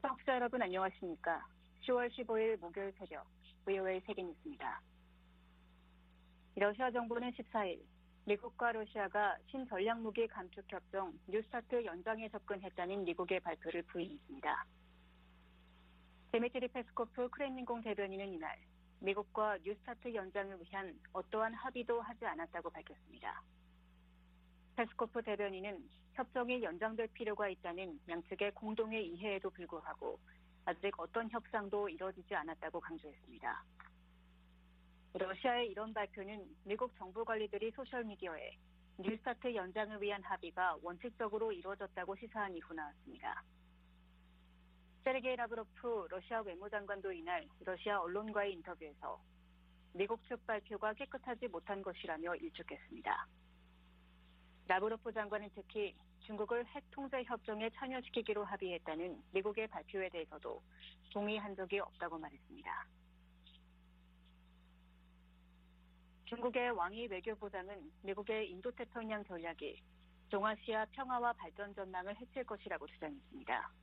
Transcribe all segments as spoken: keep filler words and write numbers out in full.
청취자 여러분 안녕하십니까? 시월 십오일 목요일 새벽 브이오에이 세계뉴스입니다. 러시아 정부는 십사일 미국과 러시아가 신전략무기 감축협정 뉴스타트 연장에 접근했다는 미국의 발표를 부인했습니다. 디미트리 페스코프 크렘린궁 대변인은 이날 미국과 뉴스타트 연장을 위한 어떠한 합의도 하지 않았다고 밝혔습니다. 페스코프 대변인은 협정이 연장될 필요가 있다는 양측의 공동의 이해에도 불구하고 아직 어떤 협상도 이뤄지지 않았다고 강조했습니다. 러시아의 이런 발표는 미국 정부 관리들이 소셜미디어에 뉴스타트 연장을 위한 합의가 원칙적으로 이루어졌다고 시사한 이후 나왔습니다. 세르게이 라브로프 러시아 외무장관도 이날 러시아 언론과의 인터뷰에서 미국 측 발표가 깨끗하지 못한 것이라며 일축했습니다. 라브로프 장관은 특히 중국을 핵 통제 협정에 참여시키기로 합의했다는 미국의 발표에 대해서도 동의한 적이 없다고 말했습니다. 중국의 왕이 외교부장은 미국의 인도태평양 전략이 동아시아 평화와 발전 전망을 해칠 것이라고 주장했습니다.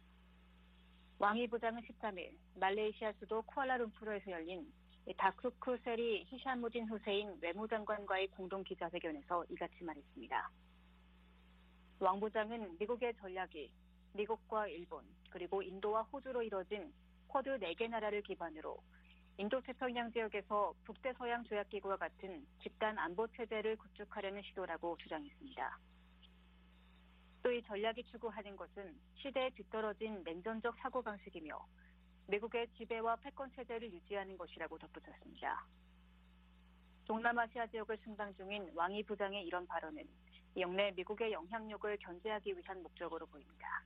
왕이 부장은 십삼일 말레이시아 수도 쿠알라룸푸르에서 열린 다쿠크 세리 히샤무딘 후세인 외무장관과의 공동 기자회견에서 이같이 말했습니다. 왕 부장은 미국의 전략이 미국과 일본 그리고 인도와 호주로 이뤄진 쿼드 네 개 나라를 기반으로 인도태평양 지역에서 북대서양 조약기구와 같은 집단 안보 체제를 구축하려는 시도라고 주장했습니다. 또 이 전략이 추구하는 것은 시대에 뒤떨어진 냉전적 사고방식이며 미국의 지배와 패권 체제를 유지하는 것이라고 덧붙였습니다. 동남아시아 지역을 순방 중인 왕이 부장의 이런 발언은 영내 미국의 영향력을 견제하기 위한 목적으로 보입니다.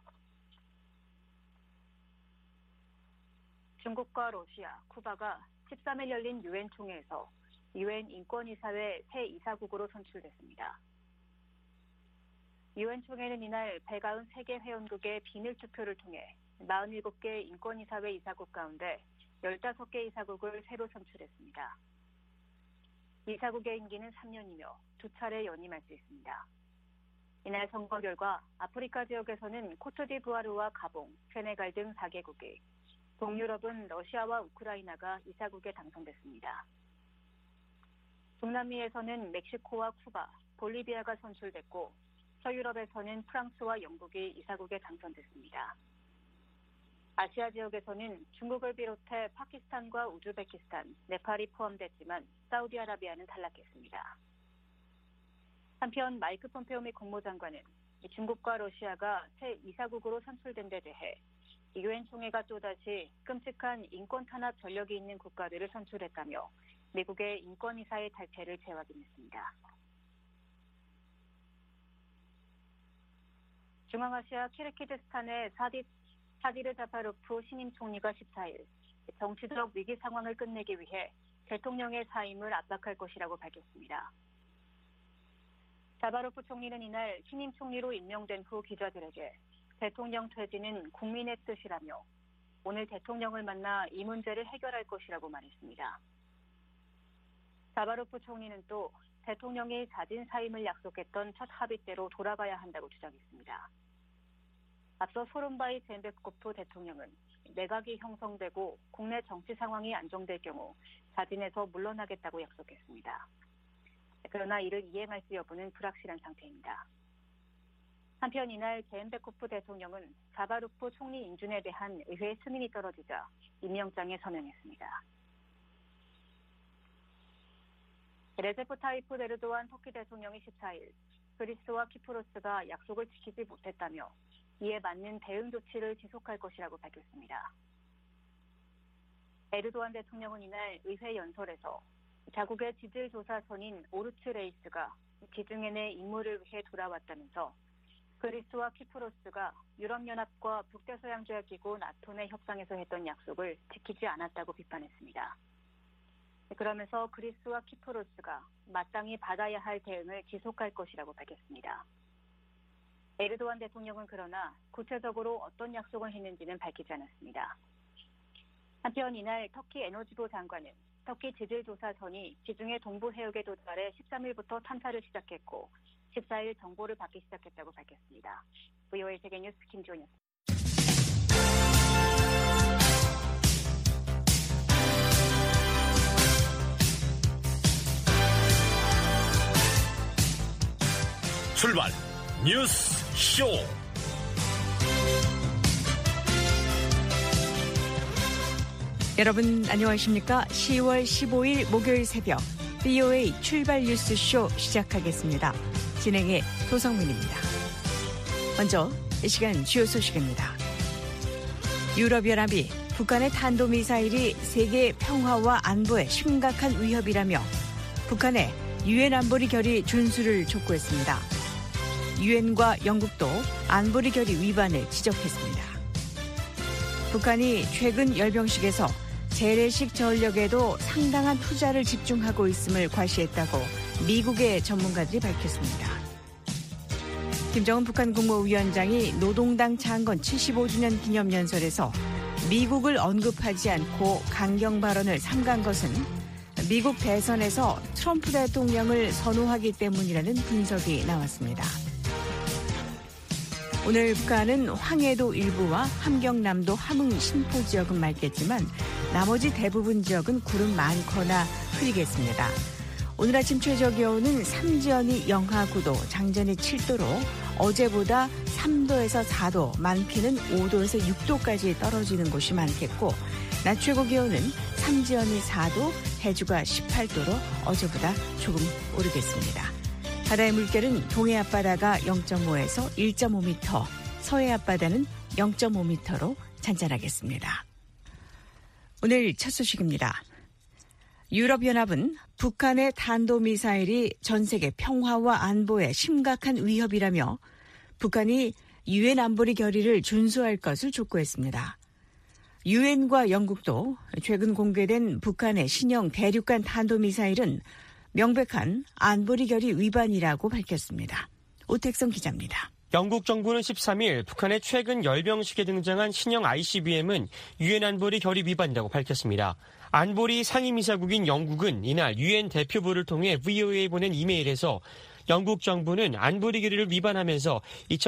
중국과 러시아, 쿠바가 십삼일 열린 유엔 총회에서 유엔 인권이사회 새 이사국으로 선출됐습니다. 유엔 총회는 이날 백구십삼 개 회원국의 비밀 투표를 통해 사십칠 개 인권이사회 이사국 가운데 십오 개 이사국을 새로 선출했습니다. 이사국의 임기는 삼 년이며 두 차례 연임할 수 있습니다. 이날 선거 결과 아프리카 지역에서는 코트디부아르와 가봉, 세네갈 등 사 개국이, 동유럽은 러시아와 우크라이나가 이사국에 당선됐습니다. 중남미에서는 멕시코와 쿠바, 볼리비아가 선출됐고 서유럽에서는 프랑스와 영국이 이사국에 당선됐습니다. 아시아 지역에서는 중국을 비롯해 파키스탄과 우즈베키스탄, 네팔이 포함됐지만 사우디아라비아는 탈락했습니다. 한편 마이크 폼페오 미 국무장관은 중국과 러시아가 새 이사국으로 선출된 데 대해 유엔 총회가 또다시 끔찍한 인권 탄압 전력이 있는 국가들을 선출했다며 미국의 인권이사의 탈퇴를 재확인했습니다. 중앙아시아 키르기즈스탄의 사디, 사디르 자파로프 신임 총리가 십사일 정치적 위기 상황을 끝내기 위해 대통령의 사임을 압박할 것이라고 밝혔습니다. 자바로프 총리는 이날 신임 총리로 임명된 후 기자들에게 대통령 퇴진은 국민의 뜻이라며 오늘 대통령을 만나 이 문제를 해결할 것이라고 말했습니다. 자바로프 총리는 또 대통령이 자진 사임을 약속했던 첫 합의대로 돌아가야 한다고 주장했습니다. 앞서 소론바이 젠베코프 대통령은 내각이 형성되고 국내 정치 상황이 안정될 경우 자진해서 물러나겠다고 약속했습니다. 그러나 이를 이행할지 여부는 불확실한 상태입니다. 한편 이날 젠베코프 대통령은 자바로프 총리 인준에 대한 의회 승인이 떨어지자 임명장에 서명했습니다. 레제프 타이프 에르도안 터키 대통령이 십사일 그리스와 키프로스가 약속을 지키지 못했다며 이에 맞는 대응 조치를 지속할 것이라고 밝혔습니다. 에르도안 대통령은 이날 의회 연설에서 자국의 지질조사선인 오르츠 레이스가 지중해 내 임무를 위해 돌아왔다면서 그리스와 키프로스가 유럽연합과 북대서양조약기구 나토 내 협상에서 했던 약속을 지키지 않았다고 비판했습니다. 그러면서 그리스와 키프로스가 마땅히 받아야 할 대응을 지속할 것이라고 밝혔습니다. 에르도안 대통령은 그러나 구체적으로 어떤 약속을 했는지는 밝히지 않았습니다. 한편 이날 터키 에너지부 장관은 터키 지질조사선이 지중해 동부 해역에 도달해 십삼일부터 탐사를 시작했고 십사일 정보를 받기 시작했다고 밝혔습니다. 브이오에이 세계뉴스 김지원이었습니다. 출발 뉴스 쇼. 여러분 안녕하십니까? 시월 십오일 목요일 새벽 브이오에이 출발 뉴스 쇼 시작하겠습니다. 진행의 도성민입니다. 먼저 이 시간 주요 소식입니다. 유럽연합이 북한의 탄도미사일이 세계 평화와 안보에 심각한 위협이라며 북한의 유엔 안보리 결의 준수를 촉구했습니다. 유엔과 영국도 안보리 결의 위반을 지적했습니다. 북한이 최근 열병식에서 재래식 전력에도 상당한 투자를 집중하고 있음을 과시했다고 미국의 전문가들이 밝혔습니다. 김정은 북한 국무위원장이 노동당 창건 칠십오주년 기념연설에서 미국을 언급하지 않고 강경 발언을 삼간 것은 미국 대선에서 트럼프 대통령을 선호하기 때문이라는 분석이 나왔습니다. 오늘 북한은 황해도 일부와 함경남도 함흥 신포 지역은 맑겠지만 나머지 대부분 지역은 구름 많거나 흐리겠습니다. 오늘 아침 최저 기온은 삼지연이 영하 구도, 장전이 칠도로 어제보다 삼도에서 사도, 많게는 오도에서 육도까지 떨어지는 곳이 많겠고 낮 최고 기온은 삼지연이 사도, 해주가 십팔도로 어제보다 조금 오르겠습니다. 바다의 물결은 동해 앞바다가 영점오에서 일점오미터, 서해 앞바다는 영점오미터로 잔잔하겠습니다. 오늘 첫 소식입니다. 유럽연합은 북한의 탄도미사일이 전 세계 평화와 안보에 심각한 위협이라며 북한이 유엔 안보리 결의를 준수할 것을 촉구했습니다. 유엔과 영국도 최근 공개된 북한의 신형 대륙간 탄도미사일은 명백한 안보리 결의 위반이라고 밝혔습니다. 오택성 기자입니다. 영국 정부는 십삼일 북한의 최근 열병식에 등장한 신형 아이씨비엠은 유엔 안보리 결의 위반이라고 밝혔습니다. 안보리 상임이사국인 영국은 이날 유엔 대표부를 통해 브이오에이에 보낸 이메일에서 영국 정부는 안보리 결의를 위반하면서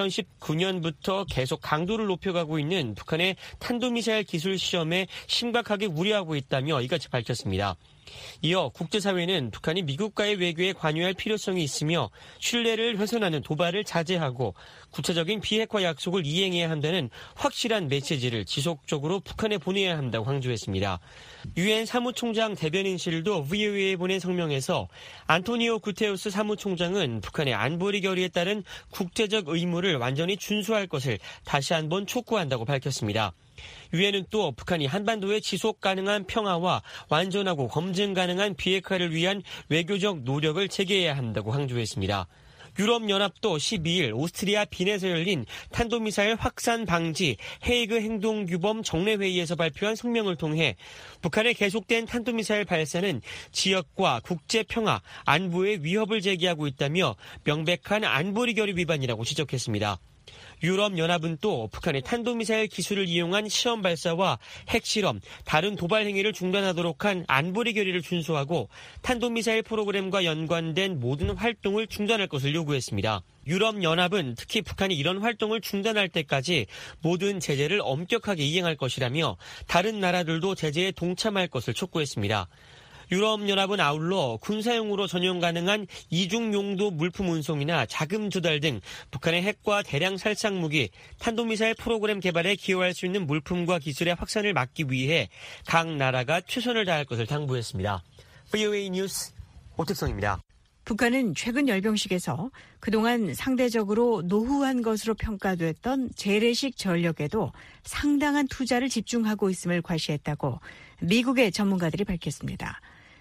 이천십구년부터 계속 강도를 높여가고 있는 북한의 탄도미사일 기술 시험에 심각하게 우려하고 있다며 이같이 밝혔습니다. 이어 국제사회는 북한이 미국과의 외교에 관여할 필요성이 있으며 신뢰를 훼손하는 도발을 자제하고 구체적인 비핵화 약속을 이행해야 한다는 확실한 메시지를 지속적으로 북한에 보내야 한다고 강조했습니다. 유엔 사무총장 대변인실도 브이오에이에 보낸 성명에서 안토니오 구테우스 사무총장은 북한의 안보리 결의에 따른 국제적 의무를 완전히 준수할 것을 다시 한번 촉구한다고 밝혔습니다. 유엔은 또 북한이 한반도의 지속 가능한 평화와 완전하고 검증 가능한 비핵화를 위한 외교적 노력을 체계해야 한다고 강조했습니다. 유럽연합도 십이일 오스트리아 빈에서 열린 탄도미사일 확산 방지 헤이그 행동규범 정례회의에서 발표한 성명을 통해 북한의 계속된 탄도미사일 발사는 지역과 국제 평화, 안보에 위협을 제기하고 있다며 명백한 안보리 결의 위반이라고 지적했습니다. 유럽연합은 또 북한의 탄도미사일 기술을 이용한 시험 발사와 핵실험, 다른 도발 행위를 중단하도록 한 안보리 결의를 준수하고 탄도미사일 프로그램과 연관된 모든 활동을 중단할 것을 요구했습니다. 유럽연합은 특히 북한이 이런 활동을 중단할 때까지 모든 제재를 엄격하게 이행할 것이라며 다른 나라들도 제재에 동참할 것을 촉구했습니다. 유럽연합은 아울러 군사용으로 전용 가능한 이중용도 물품 운송이나 자금 조달 등 북한의 핵과 대량 살상 무기, 탄도미사일 프로그램 개발에 기여할 수 있는 물품과 기술의 확산을 막기 위해 각 나라가 최선을 다할 것을 당부했습니다. 브이오에이 뉴스 오택성입니다. 북한은 최근 열병식에서 그동안 상대적으로 노후한 것으로 평가됐던 재래식 전력에도 상당한 투자를 집중하고 있음을 과시했다고 미국의 전문가들이 밝혔습니다.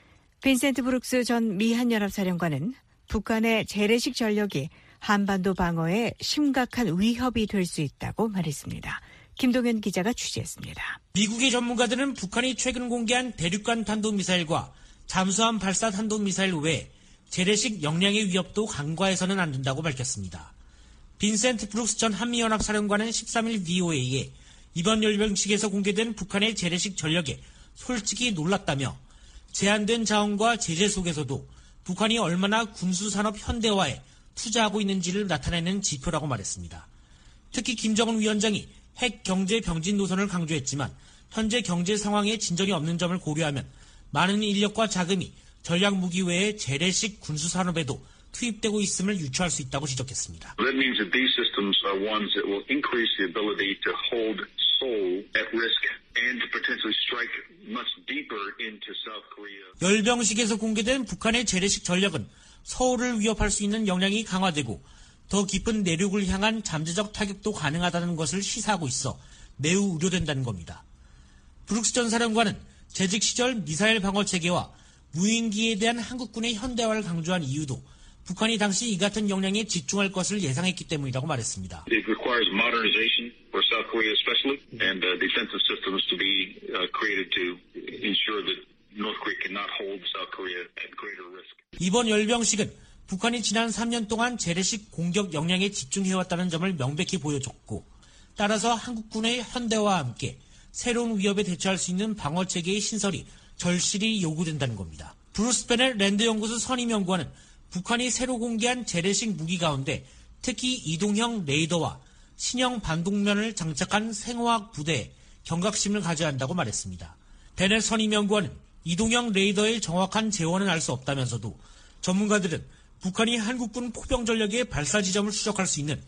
빈센트 브룩스 전 미 한연합사령관은 북한의 재래식 전력이 한반도 방어에 심각한 위협이 될 수 있다고 말했습니다. 김동현 기자가 취재했습니다. 미국의 전문가들은 북한이 최근 공개한 대륙간 탄도미사일과 잠수함 발사 탄도미사일 외에 재래식 역량의 위협도 간과해서는 안 된다고 밝혔습니다. 빈센트 브룩스 전 한미연합사령관은 십삼일 브이오에이에 이번 열병식에서 공개된 북한의 재래식 전력에 솔직히 놀랐다며 제한된 자원과 제재 속에서도 북한이 얼마나 군수산업 현대화에 투자하고 있는지를 나타내는 지표라고 말했습니다. 특히 김정은 위원장이 핵 경제 병진 노선을 강조했지만 현재 경제 상황에 진전이 없는 점을 고려하면 많은 인력과 자금이 전략무기 외의 재래식 군수산업에도 투입되고 있음을 유추할 수 있다고 지적했습니다. That means that these systems are ones that will increase the ability to hold Seoul at risk and to potentially strike much deeper into South Korea. 열병식에서 공개된 북한의 재래식 전력은 서울을 위협할 수 있는 역량이 강화되고 더 깊은 내륙을 향한 잠재적 타격도 가능하다는 것을 시사하고 있어 매우 우려된다는 겁니다. 브룩스 전 사령관은 재직 시절 미사일 방어 체계와 무인기에 대한 한국군의 현대화를 강조한 이유도 북한이 당시 이 같은 역량에 집중할 것을 예상했기 때문이라고 말했습니다. It requires modernization for South Korea especially and uh, defensive systems to be uh, created to ensure that North Korea cannot hold South Korea at greater risk. 이번 열병식은 북한이 지난 삼 년 동안 재래식 공격 역량에 집중해왔다는 점을 명백히 보여줬고 따라서 한국군의 현대화와 함께 새로운 위협에 대처할 수 있는 방어체계의 신설이 절실히 요구된다는 겁니다. 브루스 베넬 랜드연구소 선임연구원은 북한이 새로 공개한 재래식 무기 가운데 특히 이동형 레이더와 신형 반동면을 장착한 생화학 부대에 경각심을 가져야 한다고 말했습니다. 베넬 선임연구원은 이동형 레이더의 정확한 재원은 알 수 없다면서도 전문가들은 북한이 한국군 포병 전력의 발사 지점을 추적할 수 있는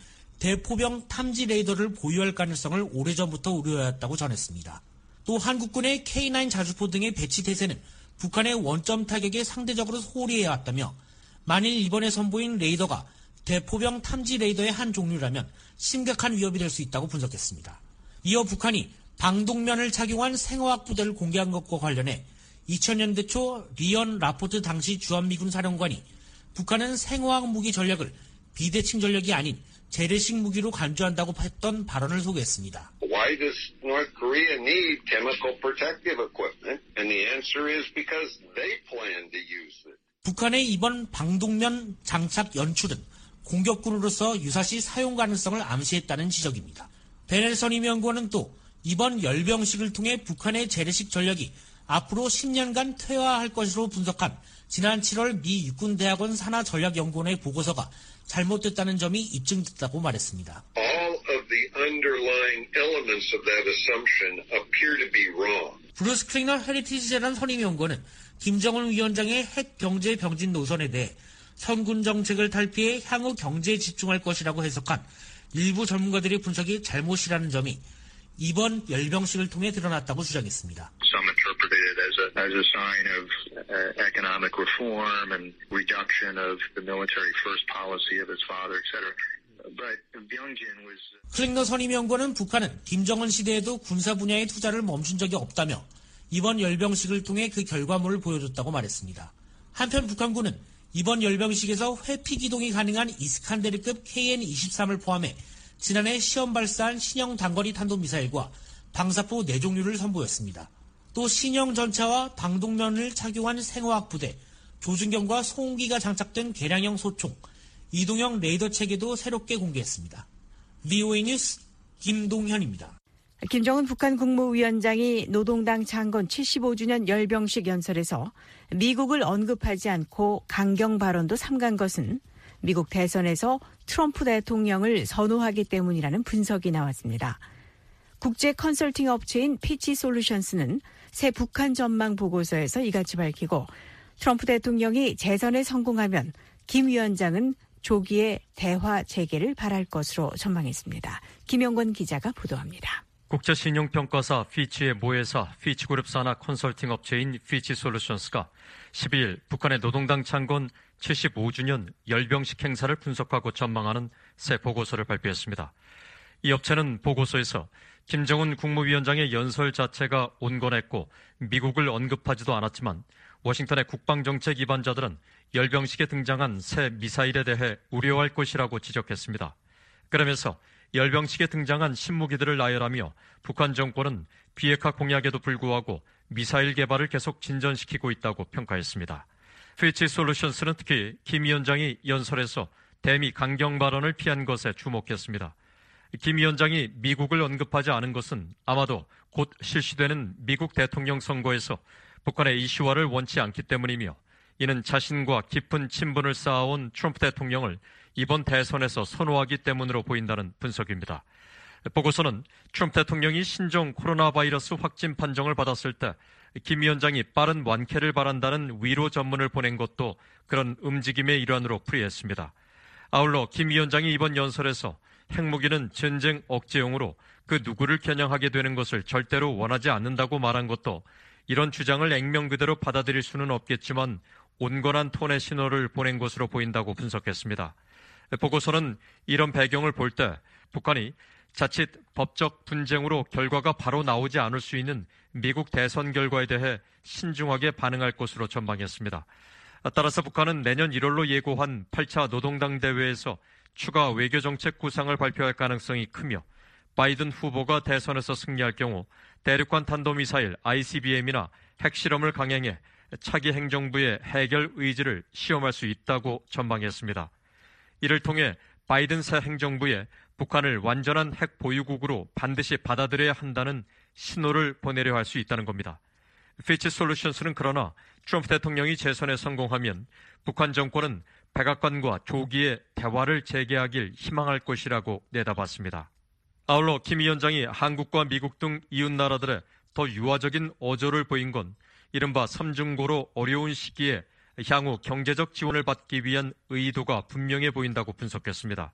대포병 탐지 레이더를 보유할 가능성을 오래전부터 우려해왔다고 전했습니다. 또 한국군의 케이 나인 자주포 등의 배치 태세는 북한의 원점 타격에 상대적으로 소홀히 해왔다며 만일 이번에 선보인 레이더가 대포병 탐지 레이더의 한 종류라면 심각한 위협이 될 수 있다고 분석했습니다. 이어 북한이 방독면을 착용한 생화학 부대를 공개한 것과 관련해 이천 년대 초 리언 라포트 당시 주한미군 사령관이 북한은 생화학 무기 전략을 비대칭 전력이 아닌 재래식 무기로 간주한다고 했던 발언을 소개했습니다. Why does North Korea need chemical protective equipment? And the answer is because they plan to use it. 북한의 이번 방독면 장착 연출은 공격군으로서 유사시 사용 가능성을 암시했다는 지적입니다. 베넬 선임연구원은 또 이번 열병식을 통해 북한의 재래식 전력이 앞으로 십 년간 퇴화할 것으로 분석한 지난 칠월 미 육군대학원 산하전략연구원의 보고서가 잘못됐다는 점이 입증됐다고 말했습니다. All of the underlying elements of that assumption appear to be wrong. 브루스 클링너 헤리티지 재단 선임연구원은 김정은 위원장의 핵 경제 병진 노선에 대해 선군 정책을 탈피해 향후 경제에 집중할 것이라고 해석한 일부 전문가들의 분석이 잘못이라는 점이 이번 열병식을 통해 드러났다고 주장했습니다. Some interpreted it as a, as a sign of uh, economic reform and reduction of the military first policy of its father, et cetera. But Byungjin was... 클링너 선임연구원은 북한은 김정은 시대에도 군사 분야의 투자를 멈춘 적이 없다며 이번 열병식을 통해 그 결과물을 보여줬다고 말했습니다. 한편 북한군은 이번 열병식에서 회피 기동이 가능한 이스칸데르급 케이엔 이십삼을 포함해 지난해 시험 발사한 신형 단거리 탄도미사일과 방사포 네 종류를 선보였습니다. 또 신형 전차와 방독면을 착용한 생화학 부대, 조준경과 소음기가 장착된 개량형 소총, 이동형 레이더 체계도 새롭게 공개했습니다. 브이오에이 뉴스 김동현입니다. 김정은 북한 국무위원장이 노동당 창건 칠십오 주년 열병식 연설에서 미국을 언급하지 않고 강경 발언도 삼간 것은 미국 대선에서 트럼프 대통령을 선호하기 때문이라는 분석이 나왔습니다. 국제 컨설팅 업체인 피치 솔루션스는 새 북한 전망 보고서에서 이같이 밝히고 트럼프 대통령이 재선에 성공하면 김 위원장은 조기에 대화 재개를 바랄 것으로 전망했습니다. 김영권 기자가 보도합니다. 국제신용평가사 피치의 모회사 피치그룹 산하 컨설팅 업체인 피치솔루션스가 십이일 북한의 노동당 창건 칠십오 주년 열병식 행사를 분석하고 전망하는 새 보고서를 발표했습니다. 이 업체는 보고서에서 김정은 국무위원장의 연설 자체가 온건했고 미국을 언급하지도 않았지만 워싱턴의 국방정책 입안자들은 열병식에 등장한 새 미사일에 대해 우려할 것이라고 지적했습니다. 그러면서 열병식에 등장한 신무기들을 나열하며 북한 정권은 비핵화 공약에도 불구하고 미사일 개발을 계속 진전시키고 있다고 평가했습니다. 피치 솔루션스는 특히 김 위원장이 연설에서 대미 강경 발언을 피한 것에 주목했습니다. 김 위원장이 미국을 언급하지 않은 것은 아마도 곧 실시되는 미국 대통령 선거에서 북한의 이슈화를 원치 않기 때문이며 이는 자신과 깊은 친분을 쌓아온 트럼프 대통령을 이번 대선에서 선호하기 때문으로 보인다는 분석입니다. 보고서는 트럼프 대통령이 신종 코로나 바이러스 확진 판정을 받았을 때 김 위원장이 빠른 완쾌를 바란다는 위로 전문을 보낸 것도 그런 움직임의 일환으로 풀이했습니다. 아울러 김 위원장이 이번 연설에서 핵무기는 전쟁 억제용으로 그 누구를 겨냥하게 되는 것을 절대로 원하지 않는다고 말한 것도 이런 주장을 액면 그대로 받아들일 수는 없겠지만 온건한 톤의 신호를 보낸 것으로 보인다고 분석했습니다. 보고서는 이런 배경을 볼 때 북한이 자칫 법적 분쟁으로 결과가 바로 나오지 않을 수 있는 미국 대선 결과에 대해 신중하게 반응할 것으로 전망했습니다. 따라서 북한은 내년 일월로 예고한 팔 차 노동당 대회에서 추가 외교정책 구상을 발표할 가능성이 크며 바이든 후보가 대선에서 승리할 경우 대륙간 탄도미사일 아이씨비엠이나 핵실험을 강행해 차기 행정부의 해결 의지를 시험할 수 있다고 전망했습니다. 이를 통해 바이든 새 행정부에 북한을 완전한 핵 보유국으로 반드시 받아들여야 한다는 신호를 보내려 할 수 있다는 겁니다. 피치 솔루션스는 그러나 트럼프 대통령이 재선에 성공하면 북한 정권은 백악관과 조기에 대화를 재개하길 희망할 것이라고 내다봤습니다. 아울러 김 위원장이 한국과 미국 등 이웃 나라들의 더 유화적인 어조를 보인 건 이른바 삼중고로 어려운 시기에 향후 경제적 지원을 받기 위한 의도가 분명해 보인다고 분석했습니다.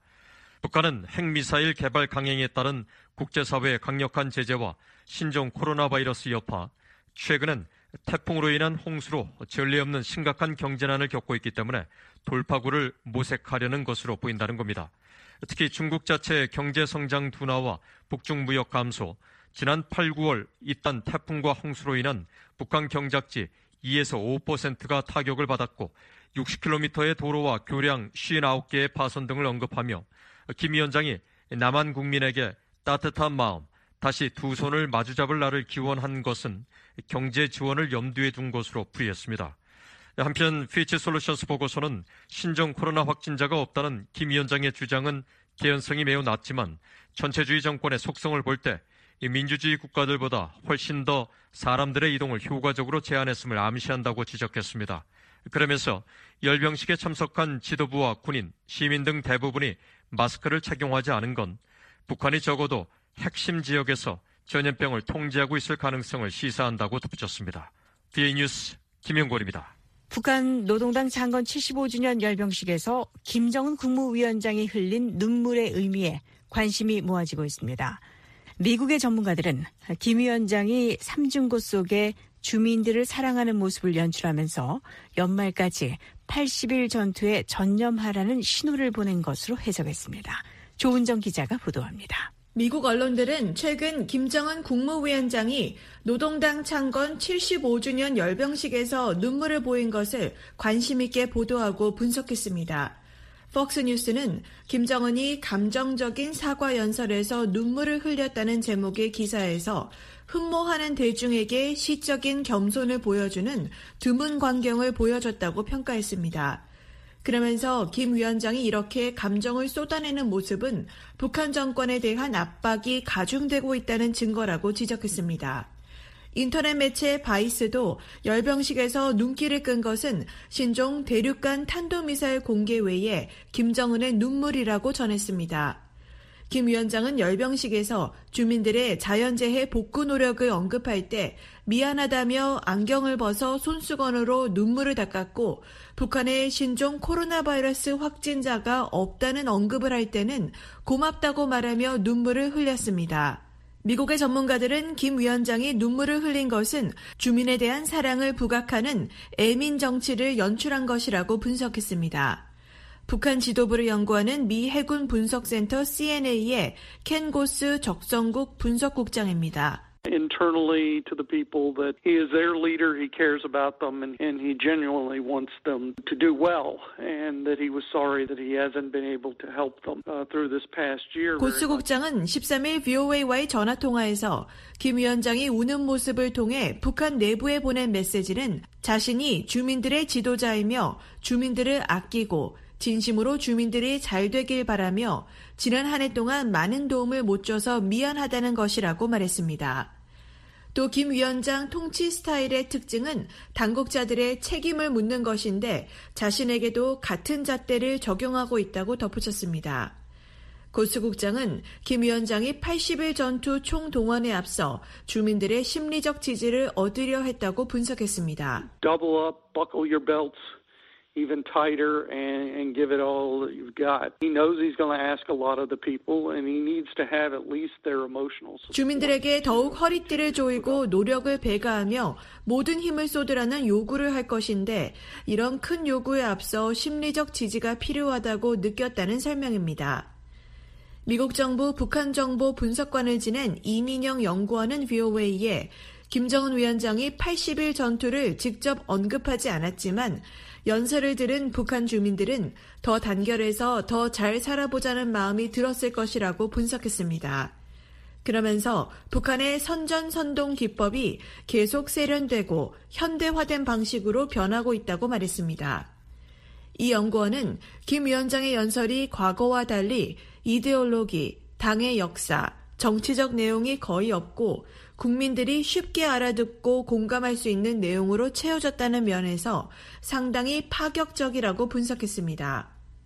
북한은 핵미사일 개발 강행에 따른 국제사회의 강력한 제재와 신종 코로나 바이러스 여파, 최근엔 태풍으로 인한 홍수로 전례 없는 심각한 경제난을 겪고 있기 때문에 돌파구를 모색하려는 것으로 보인다는 겁니다. 특히 중국 자체의 경제성장 둔화와 북중 무역 감소, 지난 팔, 구월 잇단 태풍과 홍수로 인한 북한 경작지 이에서 오 퍼센트가 타격을 받았고 육십 킬로미터의 도로와 교량 오십구 개의 파손 등을 언급하며 김 위원장이 남한 국민에게 따뜻한 마음, 다시 두 손을 마주잡을 날을 기원한 것은 경제 지원을 염두에 둔 것으로 풀이했습니다. 한편 피치 솔루션스 보고서는 신종 코로나 확진자가 없다는 김 위원장의 주장은 개연성이 매우 낮지만 전체주의 정권의 속성을 볼 때 민주주의 국가들보다 훨씬 더 사람들의 이동을 효과적으로 제한했음을 암시한다고 지적했습니다. 그러면서 열병식에 참석한 지도부와 군인, 시민 등 대부분이 마스크를 착용하지 않은 건 북한이 적어도 핵심 지역에서 전염병을 통제하고 있을 가능성을 시사한다고 덧붙였습니다. 비에이 뉴스 김영골입니다. 북한 노동당 창건 칠십오 주년 열병식에서 김정은 국무위원장이 흘린 눈물의 의미에 관심이 모아지고 있습니다. 미국의 전문가들은 김 위원장이 삼중고 속에 주민들을 사랑하는 모습을 연출하면서 연말까지 팔십 일 전투에 전념하라는 신호를 보낸 것으로 해석했습니다. 조은정 기자가 보도합니다. 미국 언론들은 최근 김정은 국무위원장이 노동당 창건 칠십오 주년 열병식에서 눈물을 보인 것을 관심 있게 보도하고 분석했습니다. 폭스뉴스는 김정은이 감정적인 사과 연설에서 눈물을 흘렸다는 제목의 기사에서 흠모하는 대중에게 시적인 겸손을 보여주는 드문 광경을 보여줬다고 평가했습니다. 그러면서 김 위원장이 이렇게 감정을 쏟아내는 모습은 북한 정권에 대한 압박이 가중되고 있다는 증거라고 지적했습니다. 인터넷 매체 바이스도 열병식에서 눈길을 끈 것은 신종 대륙간 탄도미사일 공개 외에 김정은의 눈물이라고 전했습니다. 김 위원장은 열병식에서 주민들의 자연재해 복구 노력을 언급할 때 미안하다며 안경을 벗어 손수건으로 눈물을 닦았고 북한의 신종 코로나 바이러스 확진자가 없다는 언급을 할 때는 고맙다고 말하며 눈물을 흘렸습니다. 미국의 전문가들은 김 위원장이 눈물을 흘린 것은 주민에 대한 사랑을 부각하는 애민 정치를 연출한 것이라고 분석했습니다. 북한 지도부를 연구하는 미 해군 분석센터 씨엔에이의 켄 고스 적성국 분석국장입니다. Internally to the people that he is their leader, he cares about them, and, and he genuinely wants them to do well, and that he was sorry that he hasn't been able to help them uh, through this past year. 고스 국장은 십삼 일 브이오에이와의 전화통화에서 김 위원장이 우는 모습을 통해 북한 내부에 보낸 메시지는 자신이 주민들의 지도자이며 주민들을 아끼고 진심으로 주민들이 잘 되길 바라며 지난 한 해 동안 많은 도움을 못 줘서 미안하다는 것이라고 말했습니다. 또 김 위원장 통치 스타일의 특징은 당국자들의 책임을 묻는 것인데 자신에게도 같은 잣대를 적용하고 있다고 덧붙였습니다. 고스 국장은 김 위원장이 팔십 일 전투 총동원에 앞서 주민들의 심리적 지지를 얻으려 했다고 분석했습니다. Double up, buckle your belts. Even tighter and, and give it all that you've got. He knows he's going to ask a lot of the people and he needs to have at least their emotional support. 주민들에게 더욱 허리띠를 조이고 노력을 배가하며 모든 힘을 쏟으라는 요구를 할 것인데 이런 큰 요구에 앞서 심리적 지지가 필요하다고 느꼈다는 설명입니다. 미국 정부 북한 정보 분석관을 지낸 이민영 연구원은 브이오에이에 김정은 위원장이 팔십 일 전투를 직접 언급하지 않았지만 연설을 들은 북한 주민들은 더 단결해서 더 잘 살아보자는 마음이 들었을 것이라고 분석했습니다. 그러면서 북한의 선전선동 기법이 계속 세련되고 현대화된 방식으로 변하고 있다고 말했습니다. 이 연구원은 김 위원장의 연설이 과거와 달리 이데올로기, 당의 역사, 정치적 내용이 거의 없고 국민들이 쉽게 알아듣고 공감할 수 있는 내용으로 채워졌다는 면에서 상당히 파격적이라고 분석했습니다.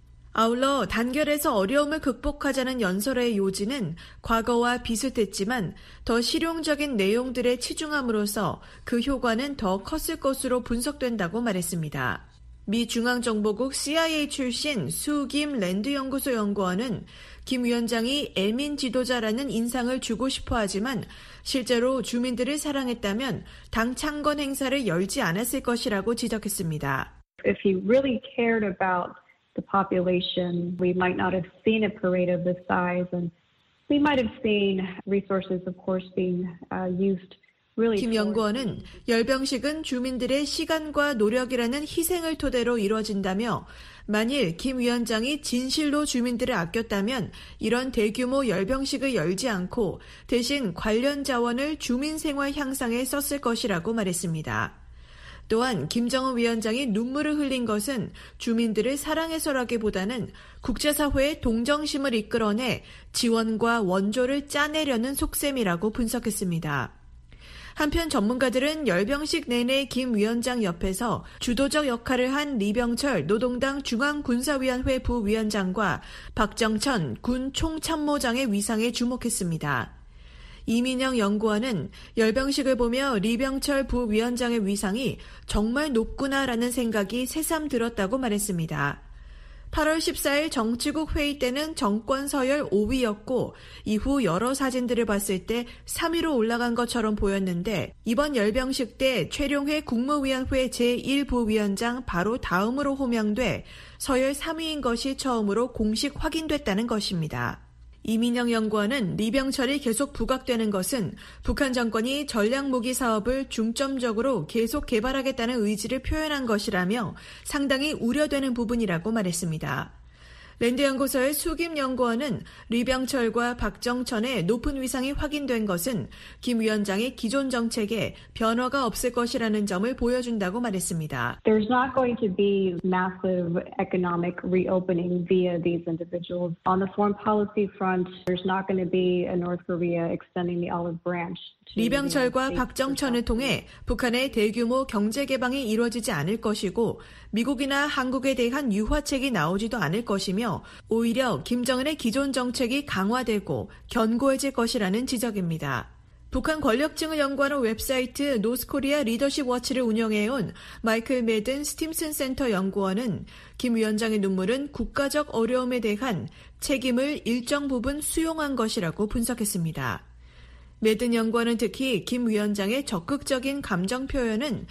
아울러 단결해서 어려움을 극복하자는 연설의 요지는 과거와 비슷했지만 더 실용적인 내용들에 치중함으로써 그 효과는 더 컸을 것으로 분석된다고 말했습니다. 미 중앙정보국 씨아이에이 출신 수김 랜드연구소 연구원은 김 위원장이 애민 지도자라는 인상을 주고 싶어 하지만 실제로 주민들을 사랑했다면 당 창건 행사를 열지 않았을 것이라고 지적했습니다. If he really cared about the population, we might not have seen a parade of this size and we might have seen resources, of course, being uh, used. 김 연구원은 열병식은 주민들의 시간과 노력이라는 희생을 토대로 이루어진다며 만일 김 위원장이 진실로 주민들을 아꼈다면 이런 대규모 열병식을 열지 않고 대신 관련 자원을 주민 생활 향상에 썼을 것이라고 말했습니다. 또한 김정은 위원장이 눈물을 흘린 것은 주민들을 사랑해서라기보다는 국제사회의 동정심을 이끌어내 지원과 원조를 짜내려는 속셈이라고 분석했습니다. 한편 전문가들은 열병식 내내 김 위원장 옆에서 주도적 역할을 한 리병철 노동당 중앙군사위원회 부위원장과 박정천 군 총참모장의 위상에 주목했습니다. 이민영 연구원은 열병식을 보며 리병철 부위원장의 위상이 정말 높구나라는 생각이 새삼 들었다고 말했습니다. 팔월 십사일 정치국 회의 때는 정권 서열 오 위였고 이후 여러 사진들을 봤을 때 삼 위로 올라간 것처럼 보였는데 이번 열병식 때 최룡해 국무위원회 제일 부위원장 바로 다음으로 호명돼 서열 삼 위인 것이 처음으로 공식 확인됐다는 것입니다. 이민영 연구원은 리병철이 계속 부각되는 것은 북한 정권이 전략무기 사업을 중점적으로 계속 개발하겠다는 의지를 표현한 것이라며 상당히 우려되는 부분이라고 말했습니다. 랜드연구소의 수김 연구원은 리병철과 박정천의 높은 위상이 확인된 것은 김 위원장의 기존 정책에 변화가 없을 것이라는 점을 보여준다고 말했습니다. There's not going to be massive economic reopening via these individuals. On the foreign policy front, there's not going to be a North Korea extending the olive branch. 리병철과 박정천을 통해 북한의 대규모 경제 개방이 이루어지지 않을 것이고 미국이나 한국에 대한 유화책이 나오지도 않을 것이며 오히려 김정은의 기존 정책이 강화되고 견고해질 것이라는 지적입니다. 북한 권력층을 연구하는 웹사이트 노스코리아 리더십 워치를 운영해온 마이클 매든 스팀슨 센터 연구원은 김 위원장의 눈물은 국가적 어려움에 대한 책임을 일정 부분 수용한 것이라고 분석했습니다. 매든 연구원은 특히 김 위원장의 적극적인 감정 표현은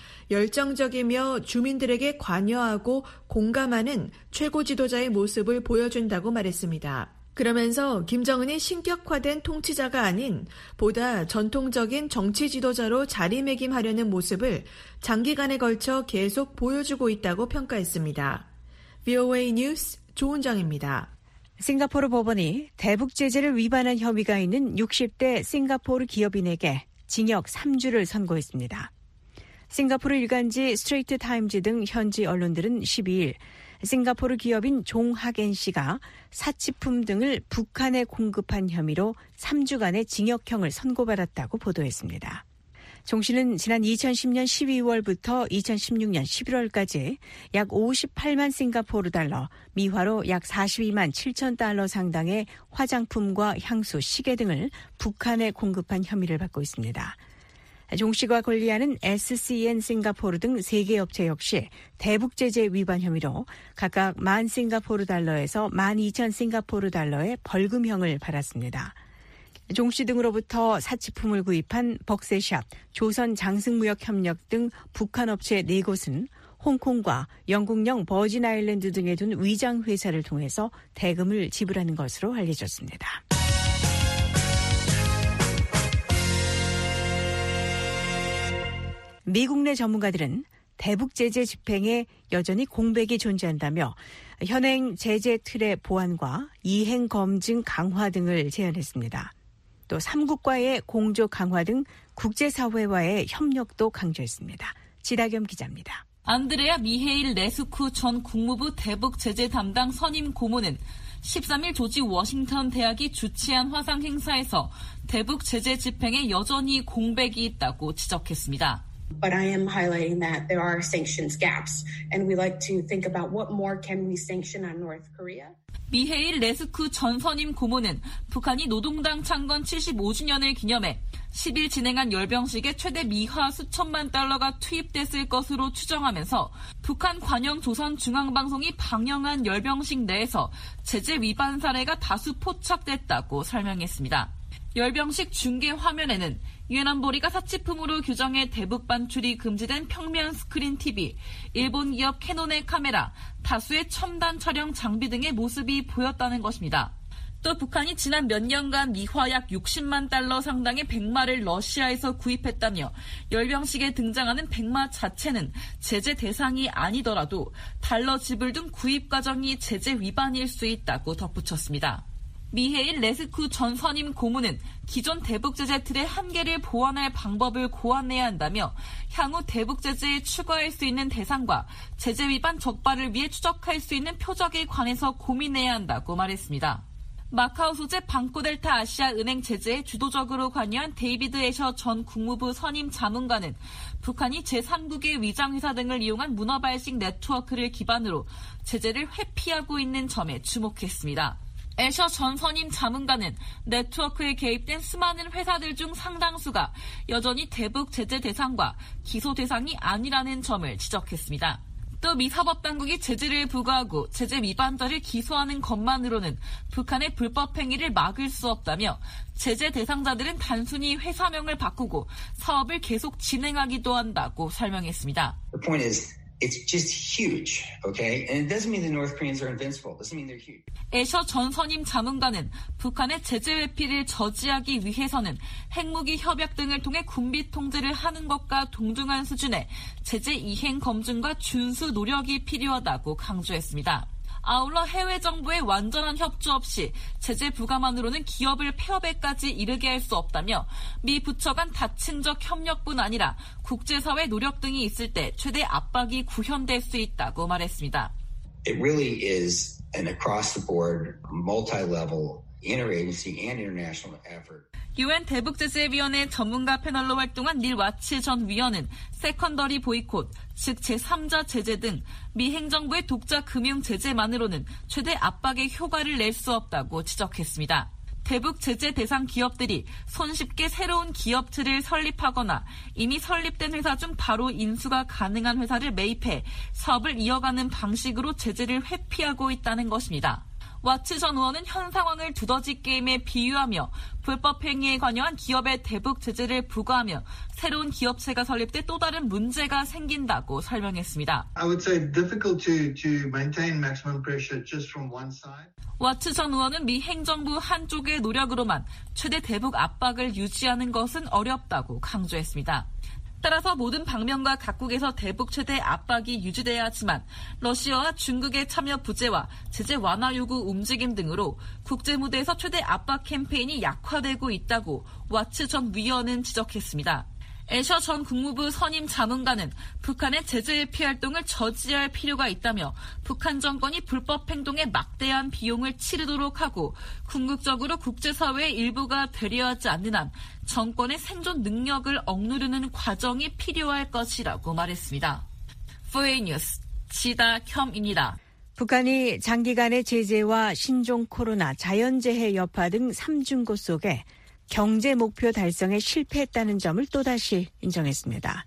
열정적이며 주민들에게 관여하고 공감하는 최고 지도자의 모습을 보여준다고 말했습니다. 그러면서 김정은이 신격화된 통치자가 아닌 보다 전통적인 정치 지도자로 자리매김하려는 모습을 장기간에 걸쳐 계속 보여주고 있다고 평가했습니다. 브이오에이 뉴스 조은정입니다. 싱가포르 법원이 대북 제재를 위반한 혐의가 있는 육십 대 싱가포르 기업인에게 징역 삼 주를 선고했습니다. 싱가포르 일간지 스트레이트 타임즈 등 현지 언론들은 십이일 싱가포르 기업인 종학엔 씨가 사치품 등을 북한에 공급한 혐의로 삼 주간의 징역형을 선고받았다고 보도했습니다. 종 씨는 지난 이천십년 십이월부터 이천십육년 십일월까지 약 오십팔만 싱가포르 달러, 미화로 약 사십이만 칠천 달러 상당의 화장품과 향수, 시계 등을 북한에 공급한 혐의를 받고 있습니다. 종 씨가 관리하는 에스씨엔 싱가포르 등 세 개 업체 역시 대북 제재 위반 혐의로 각각 만 싱가포르 달러에서 만 이천 싱가포르 달러의 벌금형을 받았습니다. 종 씨 등으로부터 사치품을 구입한 벅세샵, 조선 장승무역협력 등 북한 업체 네 곳은 홍콩과 영국령 버진 아일랜드 등에 둔 위장 회사를 통해서 대금을 지불하는 것으로 알려졌습니다. 미국 내 전문가들은 대북 제재 집행에 여전히 공백이 존재한다며 현행 제재 틀의 보완과 이행 검증 강화 등을 제안했습니다. 또 삼국과의 공조 강화 등 국제사회와의 협력도 강조했습니다. 지다겸 기자입니다. 안드레아 미헤일 레스쿠 전 국무부 대북 제재 담당 선임 고문은 십삼일 조지 워싱턴 대학이 주최한 화상 행사에서 대북 제재 집행에 여전히 공백이 있다고 지적했습니다. But I am highlighting that there are sanctions gaps, and we like to think about what more can we sanction on North Korea. 미헤일 레스쿠 전 선임 고문은 북한이 노동당 창건 칠십오주년을 기념해 십일 진행한 열병식에 최대 미화 수천만 달러가 투입됐을 것으로 추정하면서 북한 관영 조선중앙방송이 방영한 열병식 내에서 제재 위반 사례가 다수 포착됐다고 설명했습니다. 열병식 중계 화면에는 유엔 안보리가 사치품으로 규정해 대북 반출이 금지된 평면 스크린 티비, 일본 기업 캐논의 카메라, 다수의 첨단 촬영 장비 등의 모습이 보였다는 것입니다. 또 북한이 지난 몇 년간 미화 약 육십만 달러 상당의 백마를 러시아에서 구입했다며 열병식에 등장하는 백마 자체는 제재 대상이 아니더라도 달러 지불 등 구입 과정이 제재 위반일 수 있다고 덧붙였습니다. 미헤일 레스쿠 전 선임 고문은 기존 대북 제재 틀의 한계를 보완할 방법을 고안해야 한다며 향후 대북 제재에 추가할 수 있는 대상과 제재 위반 적발을 위해 추적할 수 있는 표적에 관해서 고민해야 한다고 말했습니다. 마카오 소재 방코델타 아시아 은행 제재에 주도적으로 관여한 데이비드 애셔 전 국무부 선임 자문관은 북한이 제삼국의 위장회사 등을 이용한 문어발식 네트워크를 기반으로 제재를 회피하고 있는 점에 주목했습니다. 애셔 전 선임 자문관은 네트워크에 개입된 수많은 회사들 중 상당수가 여전히 대북 제재 대상과 기소 대상이 아니라는 점을 지적했습니다. 또 미 사법당국이 제재를 부과하고 제재 위반자를 기소하는 것만으로는 북한의 불법 행위를 막을 수 없다며 제재 대상자들은 단순히 회사명을 바꾸고 사업을 계속 진행하기도 한다고 설명했습니다. The point is It's just huge, okay? And it doesn't mean the North Koreans are invincible. It doesn't mean they're huge. 애셔 전 선임 자문관은 북한의 제재 회피를 저지하기 위해서는 핵무기 협약 등을 통해 군비 통제를 하는 것과 동등한 수준의 제재 이행 검증과 준수 노력이 필요하다고 강조했습니다. 아울러 해외 정부의 완전한 협조 없이 제재 부과만으로는 기업을 폐업에까지 이르게 할 수 없다며 미 부처 간 다층적 협력뿐 아니라 국제사회 노력 등이 있을 때 최대 압박이 구현될 수 있다고 말했습니다. It really is an across-the-board, multi-level interagency and international effort. 유엔 대북제재위원회 전문가 패널로 활동한 닐 와츠 전 위원은 세컨더리 보이콧, 즉 제삼자 제재 등 미 행정부의 독자 금융 제재만으로는 최대 압박의 효과를 낼 수 없다고 지적했습니다. 대북 제재 대상 기업들이 손쉽게 새로운 기업체를 설립하거나 이미 설립된 회사 중 바로 인수가 가능한 회사를 매입해 사업을 이어가는 방식으로 제재를 회피하고 있다는 것입니다. 와츠 전 의원은 현 상황을 두더지 게임에 비유하며 불법 행위에 관여한 기업에 대북 제재를 부과하며 새로운 기업체가 설립돼 또 다른 문제가 생긴다고 설명했습니다. I would say difficult to to maintain maximum pressure just from one side. 와츠 전 의원은 미 행정부 한쪽의 노력으로만 최대 대북 압박을 유지하는 것은 어렵다고 강조했습니다. 따라서 모든 방면과 각국에서 대북 최대 압박이 유지돼야 하지만 러시아와 중국의 참여 부재와 제재 완화 요구 움직임 등으로 국제 무대에서 최대 압박 캠페인이 약화되고 있다고 와츠 전 위원은 지적했습니다. 애셔 전 국무부 선임 자문관은 북한의 제재 회피 활동을 저지할 필요가 있다며 북한 정권이 불법 행동에 막대한 비용을 치르도록 하고 궁극적으로 국제사회의 일부가 되려하지 않는 한 정권의 생존 능력을 억누르는 과정이 필요할 것이라고 말했습니다. 포에이 뉴스 지다켬입니다. 북한이 장기간의 제재와 신종 코로나, 자연재해 여파 등 삼중고 속에 경제 목표 달성에 실패했다는 점을 또다시 인정했습니다.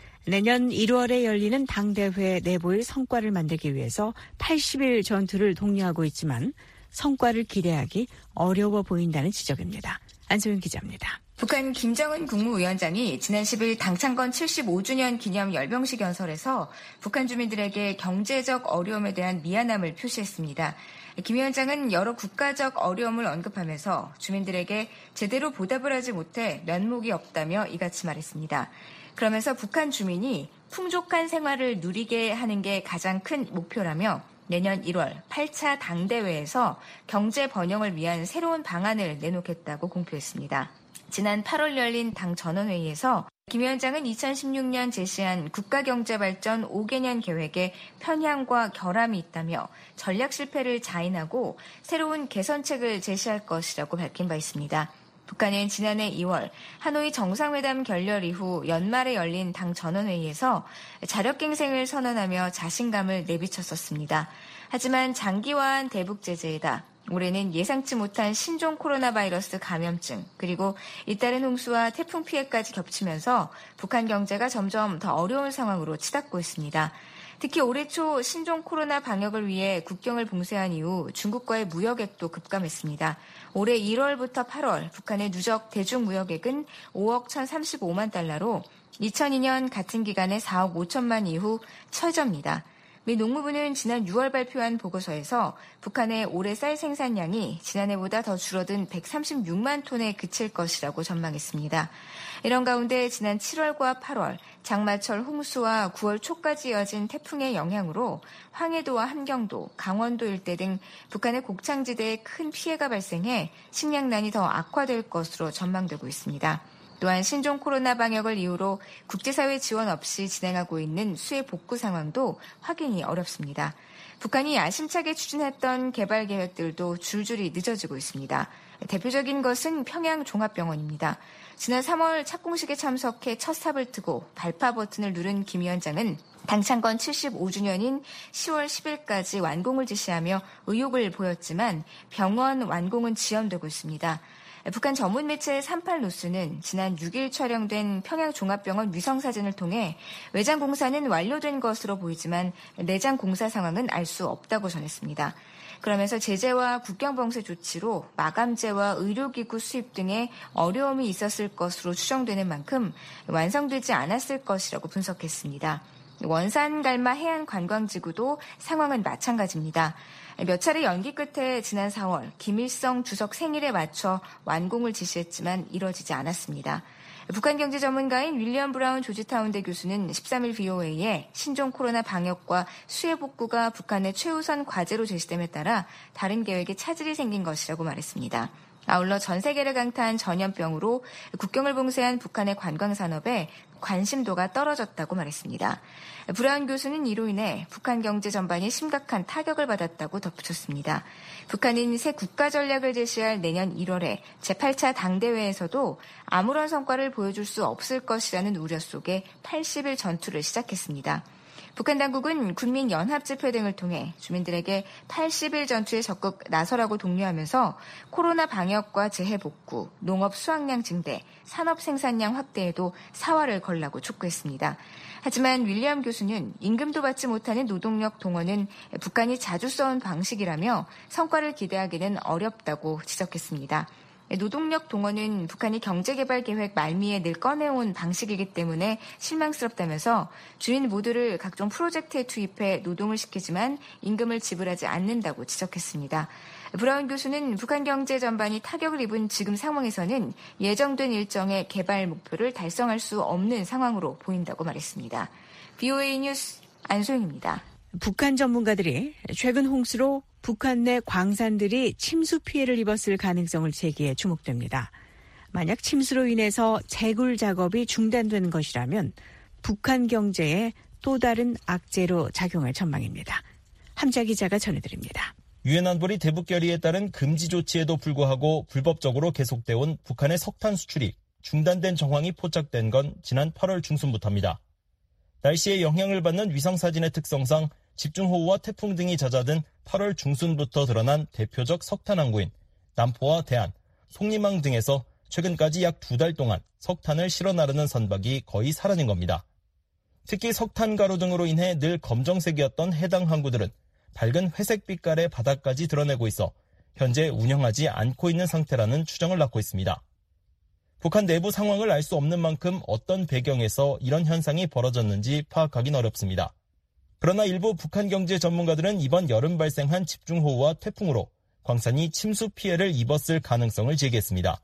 내년 일월에 열리는 당대회 내보일 성과를 만들기 위해서 팔십 일 전투를 독려하고 있지만 성과를 기대하기 어려워 보인다는 지적입니다. 안소영 기자입니다. 북한 김정은 국무위원장이 지난 십 일 당창건 칠십오 주년 기념 열병식 연설에서 북한 주민들에게 경제적 어려움에 대한 미안함을 표시했습니다. 김 위원장은 여러 국가적 어려움을 언급하면서 주민들에게 제대로 보답을 하지 못해 면목이 없다며 이같이 말했습니다. 그러면서 북한 주민이 풍족한 생활을 누리게 하는 게 가장 큰 목표라며 내년 일월 팔 차 당대회에서 경제 번영을 위한 새로운 방안을 내놓겠다고 공표했습니다. 지난 팔월 열린 당 전원회의에서 김 위원장은 이천십육 년 제시한 국가경제발전 오 개년 계획에 편향과 결함이 있다며 전략 실패를 자인하고 새로운 개선책을 제시할 것이라고 밝힌 바 있습니다. 북한은 지난해 이월 하노이 정상회담 결렬 이후 연말에 열린 당 전원회의에서 자력갱생을 선언하며 자신감을 내비쳤었습니다. 하지만 장기화한 대북 제재이다. 올해는 예상치 못한 신종 코로나 바이러스 감염증 그리고 잇따른 홍수와 태풍 피해까지 겹치면서 북한 경제가 점점 더 어려운 상황으로 치닫고 있습니다. 특히 올해 초 신종 코로나 방역을 위해 국경을 봉쇄한 이후 중국과의 무역액도 급감했습니다. 올해 일월부터 팔월 북한의 누적 대중무역액은 오억 천삼십오만 달러로 이천이 년 같은 기간에 사억 오천만 이후 최저입니다. 미 농무부는 지난 유월 발표한 보고서에서 북한의 올해 쌀 생산량이 지난해보다 더 줄어든 백삼십육만 톤에 그칠 것이라고 전망했습니다. 이런 가운데 지난 칠월과 팔월 장마철 홍수와 구월 초까지 이어진 태풍의 영향으로 황해도와 함경도, 강원도 일대 등 북한의 곡창지대에 큰 피해가 발생해 식량난이 더 악화될 것으로 전망되고 있습니다. 또한 신종 코로나 방역을 이유로 국제사회 지원 없이 진행하고 있는 수해 복구 상황도 확인이 어렵습니다. 북한이 야심차게 추진했던 개발 계획들도 줄줄이 늦어지고 있습니다. 대표적인 것은 평양종합병원입니다. 지난 삼월 착공식에 참석해 첫 삽을 트고 발파 버튼을 누른 김 위원장은 당창건 칠십오 주년인 시월 십일까지 완공을 지시하며 의욕을 보였지만 병원 완공은 지연되고 있습니다. 북한 전문 매체 삼십팔 노스는 지난 육 일 촬영된 평양종합병원 위성사진을 통해 외장 공사는 완료된 것으로 보이지만 내장 공사 상황은 알 수 없다고 전했습니다. 그러면서 제재와 국경봉쇄 조치로 마감재와 의료기구 수입 등의 어려움이 있었을 것으로 추정되는 만큼 완성되지 않았을 것이라고 분석했습니다. 원산 갈마 해안관광지구도 상황은 마찬가지입니다. 몇 차례 연기 끝에 지난 사월 김일성 주석 생일에 맞춰 완공을 지시했지만 이뤄지지 않았습니다. 북한 경제 전문가인 윌리엄 브라운 조지타운대 교수는 십삼 일 브이오에이에 신종 코로나 방역과 수해 복구가 북한의 최우선 과제로 제시됨에 따라 다른 계획에 차질이 생긴 것이라고 말했습니다. 아울러 전 세계를 강타한 전염병으로 국경을 봉쇄한 북한의 관광산업에 관심도가 떨어졌다고 말했습니다. 브라운 교수는 이로 인해 북한 경제 전반이 심각한 타격을 받았다고 덧붙였습니다. 북한은 새 국가 전략을 제시할 내년 일월에 제팔 차 당대회에서도 아무런 성과를 보여줄 수 없을 것이라는 우려 속에 팔십 일 전투를 시작했습니다. 북한 당국은 군민연합집회 등을 통해 주민들에게 팔십 일 전투에 적극 나서라고 독려하면서 코로나 방역과 재해 복구, 농업 수확량 증대, 산업 생산량 확대에도 사활을 걸라고 촉구했습니다. 하지만 윌리엄 교수는 임금도 받지 못하는 노동력 동원은 북한이 자주 써온 방식이라며 성과를 기대하기는 어렵다고 지적했습니다. 노동력 동원은 북한이 경제개발 계획 말미에 늘 꺼내온 방식이기 때문에 실망스럽다면서 주민 모두를 각종 프로젝트에 투입해 노동을 시키지만 임금을 지불하지 않는다고 지적했습니다. 브라운 교수는 북한 경제 전반이 타격을 입은 지금 상황에서는 예정된 일정의 개발 목표를 달성할 수 없는 상황으로 보인다고 말했습니다. 브이오에이 뉴스 안소영입니다. 북한 전문가들이 최근 홍수로 북한 내 광산들이 침수 피해를 입었을 가능성을 제기해 주목됩니다. 만약 침수로 인해서 채굴 작업이 중단된 것이라면 북한 경제에 또 다른 악재로 작용할 전망입니다. 함자 기자가 전해드립니다. 유엔 안보리 대북 결의에 따른 금지 조치에도 불구하고 불법적으로 계속돼 온 북한의 석탄 수출이 중단된 정황이 포착된 건 지난 팔월 중순부터입니다. 날씨에 영향을 받는 위성사진의 특성상 집중호우와 태풍 등이 잦아든 팔월 중순부터 드러난 대표적 석탄 항구인 남포와 대안, 속리망 등에서 최근까지 약 두 달 동안 석탄을 실어 나르는 선박이 거의 사라진 겁니다. 특히 석탄 가루 등으로 인해 늘 검정색이었던 해당 항구들은 밝은 회색빛깔의 바닥까지 드러내고 있어 현재 운영하지 않고 있는 상태라는 추정을 낳고 있습니다. 북한 내부 상황을 알 수 없는 만큼 어떤 배경에서 이런 현상이 벌어졌는지 파악하긴 어렵습니다. 그러나 일부 북한 경제 전문가들은 이번 여름 발생한 집중호우와 태풍으로 광산이 침수 피해를 입었을 가능성을 제기했습니다.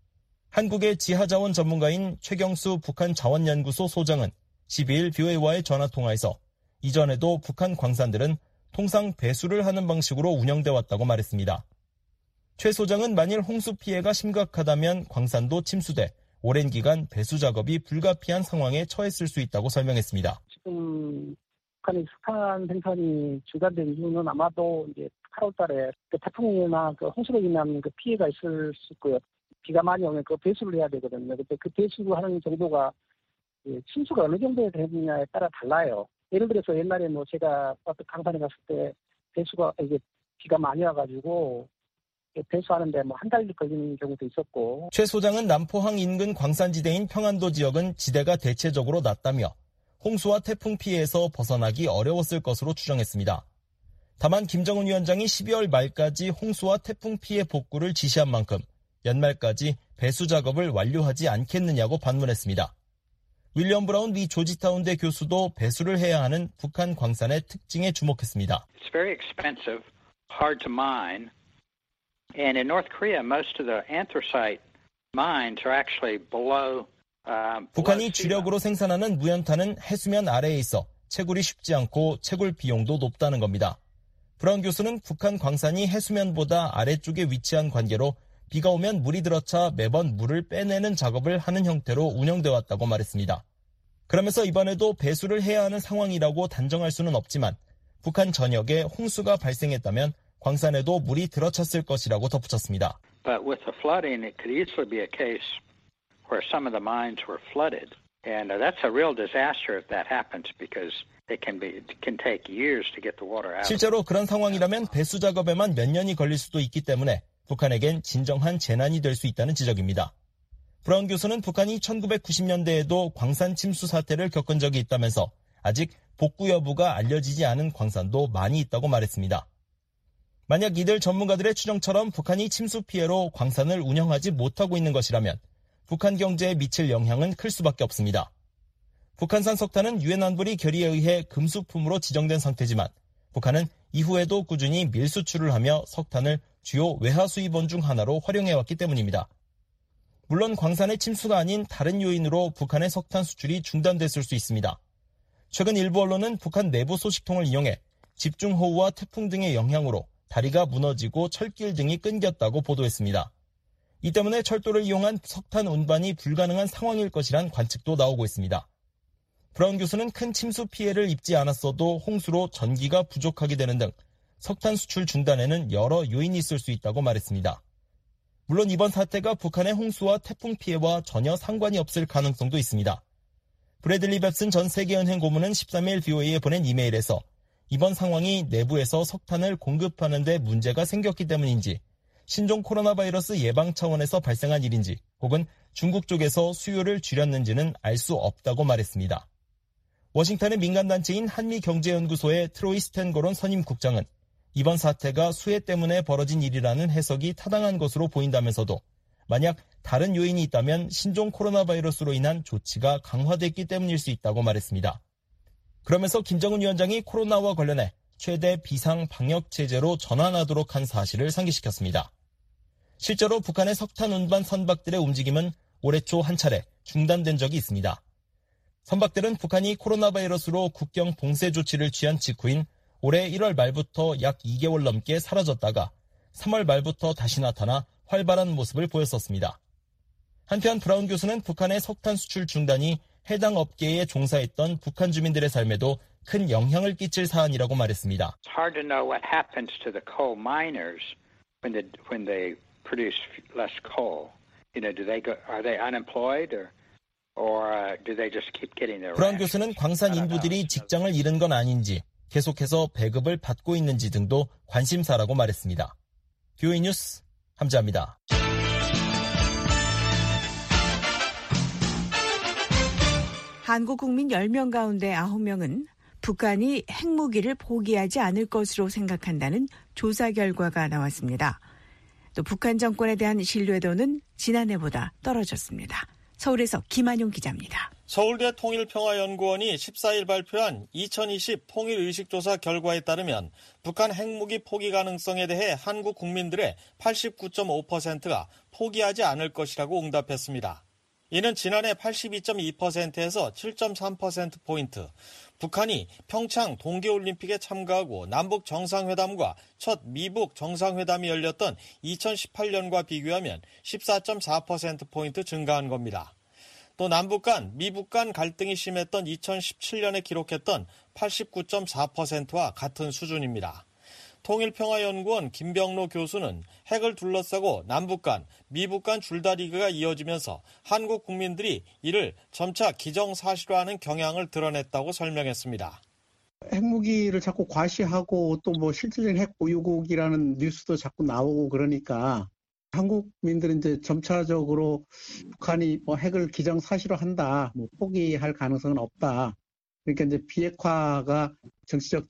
한국의 지하자원 전문가인 최경수 북한자원연구소 소장은 십이일 비오에이와의 전화통화에서 이전에도 북한 광산들은 통상 배수를 하는 방식으로 운영돼 왔다고 말했습니다. 최 소장은 만일 홍수 피해가 심각하다면 광산도 침수돼 오랜 기간 배수 작업이 불가피한 상황에 처했을 수 있다고 설명했습니다. 지금 북한의 석탄 생산이 중단된 이유는 아마도 이제 팔월 달에 그 태풍이나 그 홍수로 인한 그 피해가 있을 수 있고요. 비가 많이 오면 그 배수를 해야 되거든요. 근데 그 배수하는 정도가 침수가 어느 정도에 되느냐에 따라 달라요. 예를 들어서 옛날에 뭐 제가 강산에 갔을 때 배수가 이게 비가 많이 와가지고 배수하는데 뭐 한 달 걸리는 경우도 있었고. 최 소장은 남포항 인근 광산지대인 평안도 지역은 지대가 대체적으로 낮다며 홍수와 태풍 피해에서 벗어나기 어려웠을 것으로 추정했습니다. 다만 김정은 위원장이 십이월 말까지 홍수와 태풍 피해 복구를 지시한 만큼 연말까지 배수 작업을 완료하지 않겠느냐고 반문했습니다. 윌리엄 브라운 미 조지타운대 교수도 배수를 해야 하는 북한 광산의 특징에 주목했습니다. It's very expensive, hard to mine, and in North Korea, most of the anthracite mines are actually below. Uh, 북한이 주력으로 생산하는 무연탄은 해수면 아래에 있어 채굴이 쉽지 않고 채굴 비용도 높다는 겁니다. 브라운 교수는 북한 광산이 해수면보다 아래쪽에 위치한 관계로 비가 오면 물이 들어차 매번 물을 빼내는 작업을 하는 형태로 운영되어 왔다고 말했습니다. 그러면서 이번에도 배수를 해야 하는 상황이라고 단정할 수는 없지만 북한 전역에 홍수가 발생했다면 광산에도 물이 들어찼을 것이라고 덧붙였습니다. But with the flooding, it could easily be a case where some of the mines were flooded. And that's a real disaster if that happens because it can be it can take years to get the water out. 실제로 그런 상황이라면 배수 작업에만 몇 년이 걸릴 수도 있기 때문에 북한에겐 진정한 재난이 될 수 있다는 지적입니다. 브라운 교수는 북한이 천구백구십 년대에도 광산 침수 사태를 겪은 적이 있다면서 아직 복구 여부가 알려지지 않은 광산도 많이 있다고 말했습니다. 만약 이들 전문가들의 추정처럼 북한이 침수 피해로 광산을 운영하지 못하고 있는 것이라면 북한 경제에 미칠 영향은 클 수밖에 없습니다. 북한산 석탄은 유엔 안보리 결의에 의해 금수품으로 지정된 상태지만 북한은 이후에도 꾸준히 밀수출을 하며 석탄을 주요 외화 수입원 중 하나로 활용해왔기 때문입니다. 물론 광산의 침수가 아닌 다른 요인으로 북한의 석탄 수출이 중단됐을 수 있습니다. 최근 일부 언론은 북한 내부 소식통을 이용해 집중호우와 태풍 등의 영향으로 다리가 무너지고 철길 등이 끊겼다고 보도했습니다. 이 때문에 철도를 이용한 석탄 운반이 불가능한 상황일 것이란 관측도 나오고 있습니다. 브라운 교수는 큰 침수 피해를 입지 않았어도 홍수로 전기가 부족하게 되는 등 석탄 수출 중단에는 여러 요인이 있을 수 있다고 말했습니다. 물론 이번 사태가 북한의 홍수와 태풍 피해와 전혀 상관이 없을 가능성도 있습니다. 브래들리 벱슨 전 세계은행 고문은 십삼일 비오에이에 보낸 이메일에서 이번 상황이 내부에서 석탄을 공급하는 데 문제가 생겼기 때문인지 신종 코로나 바이러스 예방 차원에서 발생한 일인지 혹은 중국 쪽에서 수요를 줄였는지는 알 수 없다고 말했습니다. 워싱턴의 민간단체인 한미경제연구소의 트로이 스탠거론 선임국장은 이번 사태가 수해 때문에 벌어진 일이라는 해석이 타당한 것으로 보인다면서도 만약 다른 요인이 있다면 신종 코로나 바이러스로 인한 조치가 강화됐기 때문일 수 있다고 말했습니다. 그러면서 김정은 위원장이 코로나와 관련해 최대 비상 방역 체제로 전환하도록 한 사실을 상기시켰습니다. 실제로 북한의 석탄 운반 선박들의 움직임은 올해 초 한 차례 중단된 적이 있습니다. 선박들은 북한이 코로나 바이러스로 국경 봉쇄 조치를 취한 직후인 올해 일월 말부터 약 이 개월 넘게 사라졌다가 삼월 말부터 다시 나타나 활발한 모습을 보였었습니다. 한편 브라운 교수는 북한의 석탄 수출 중단이 해당 업계에 종사했던 북한 주민들의 삶에도 큰 영향을 끼칠 사안이라고 말했습니다. It's hard to know what happens to the coal miners when they when they produce less coal. You know, do they go, are they unemployed or or uh, do they just keep getting their 브라운 교수는 광산 인부들이 직장을 잃은 건 아닌지 계속해서 배급을 받고 있는지 등도 관심사라고 말했습니다. 비오이 뉴스 함자입니다. 한국 국민 열 명 가운데 아홉 명은 북한이 핵무기를 포기하지 않을 것으로 생각한다는 조사 결과가 나왔습니다. 또 북한 정권에 대한 신뢰도는 지난해보다 떨어졌습니다. 서울에서 김한용 기자입니다. 서울대 통일평화연구원이 십사 일 발표한 이천이십 통일의식조사 결과에 따르면 북한 핵무기 포기 가능성에 대해 한국 국민들의 팔십구 점 오 퍼센트가 포기하지 않을 것이라고 응답했습니다. 이는 지난해 팔십이 점 이 퍼센트에서 칠 점 삼 퍼센트포인트, 북한이 평창 동계올림픽에 참가하고 남북 정상회담과 첫 미북 정상회담이 열렸던 이천십팔 년과 비교하면 십사 점 사 퍼센트포인트 증가한 겁니다. 또 남북 간, 미북 간 갈등이 심했던 이천십칠 년에 기록했던 팔십구 점 사 퍼센트와 같은 수준입니다. 통일평화연구원 김병로 교수는 핵을 둘러싸고 남북 간, 미북 간 줄다리기가 이어지면서 한국 국민들이 이를 점차 기정사실화하는 경향을 드러냈다고 설명했습니다. 핵무기를 자꾸 과시하고 또 뭐 실질적인 핵 보유국이라는 뉴스도 자꾸 나오고 그러니까 한국 국민들은 이제 점차적으로 북한이 뭐 핵을 기정사실화한다, 뭐 포기할 가능성은 없다. 그러니까 이제 비핵화가 정치적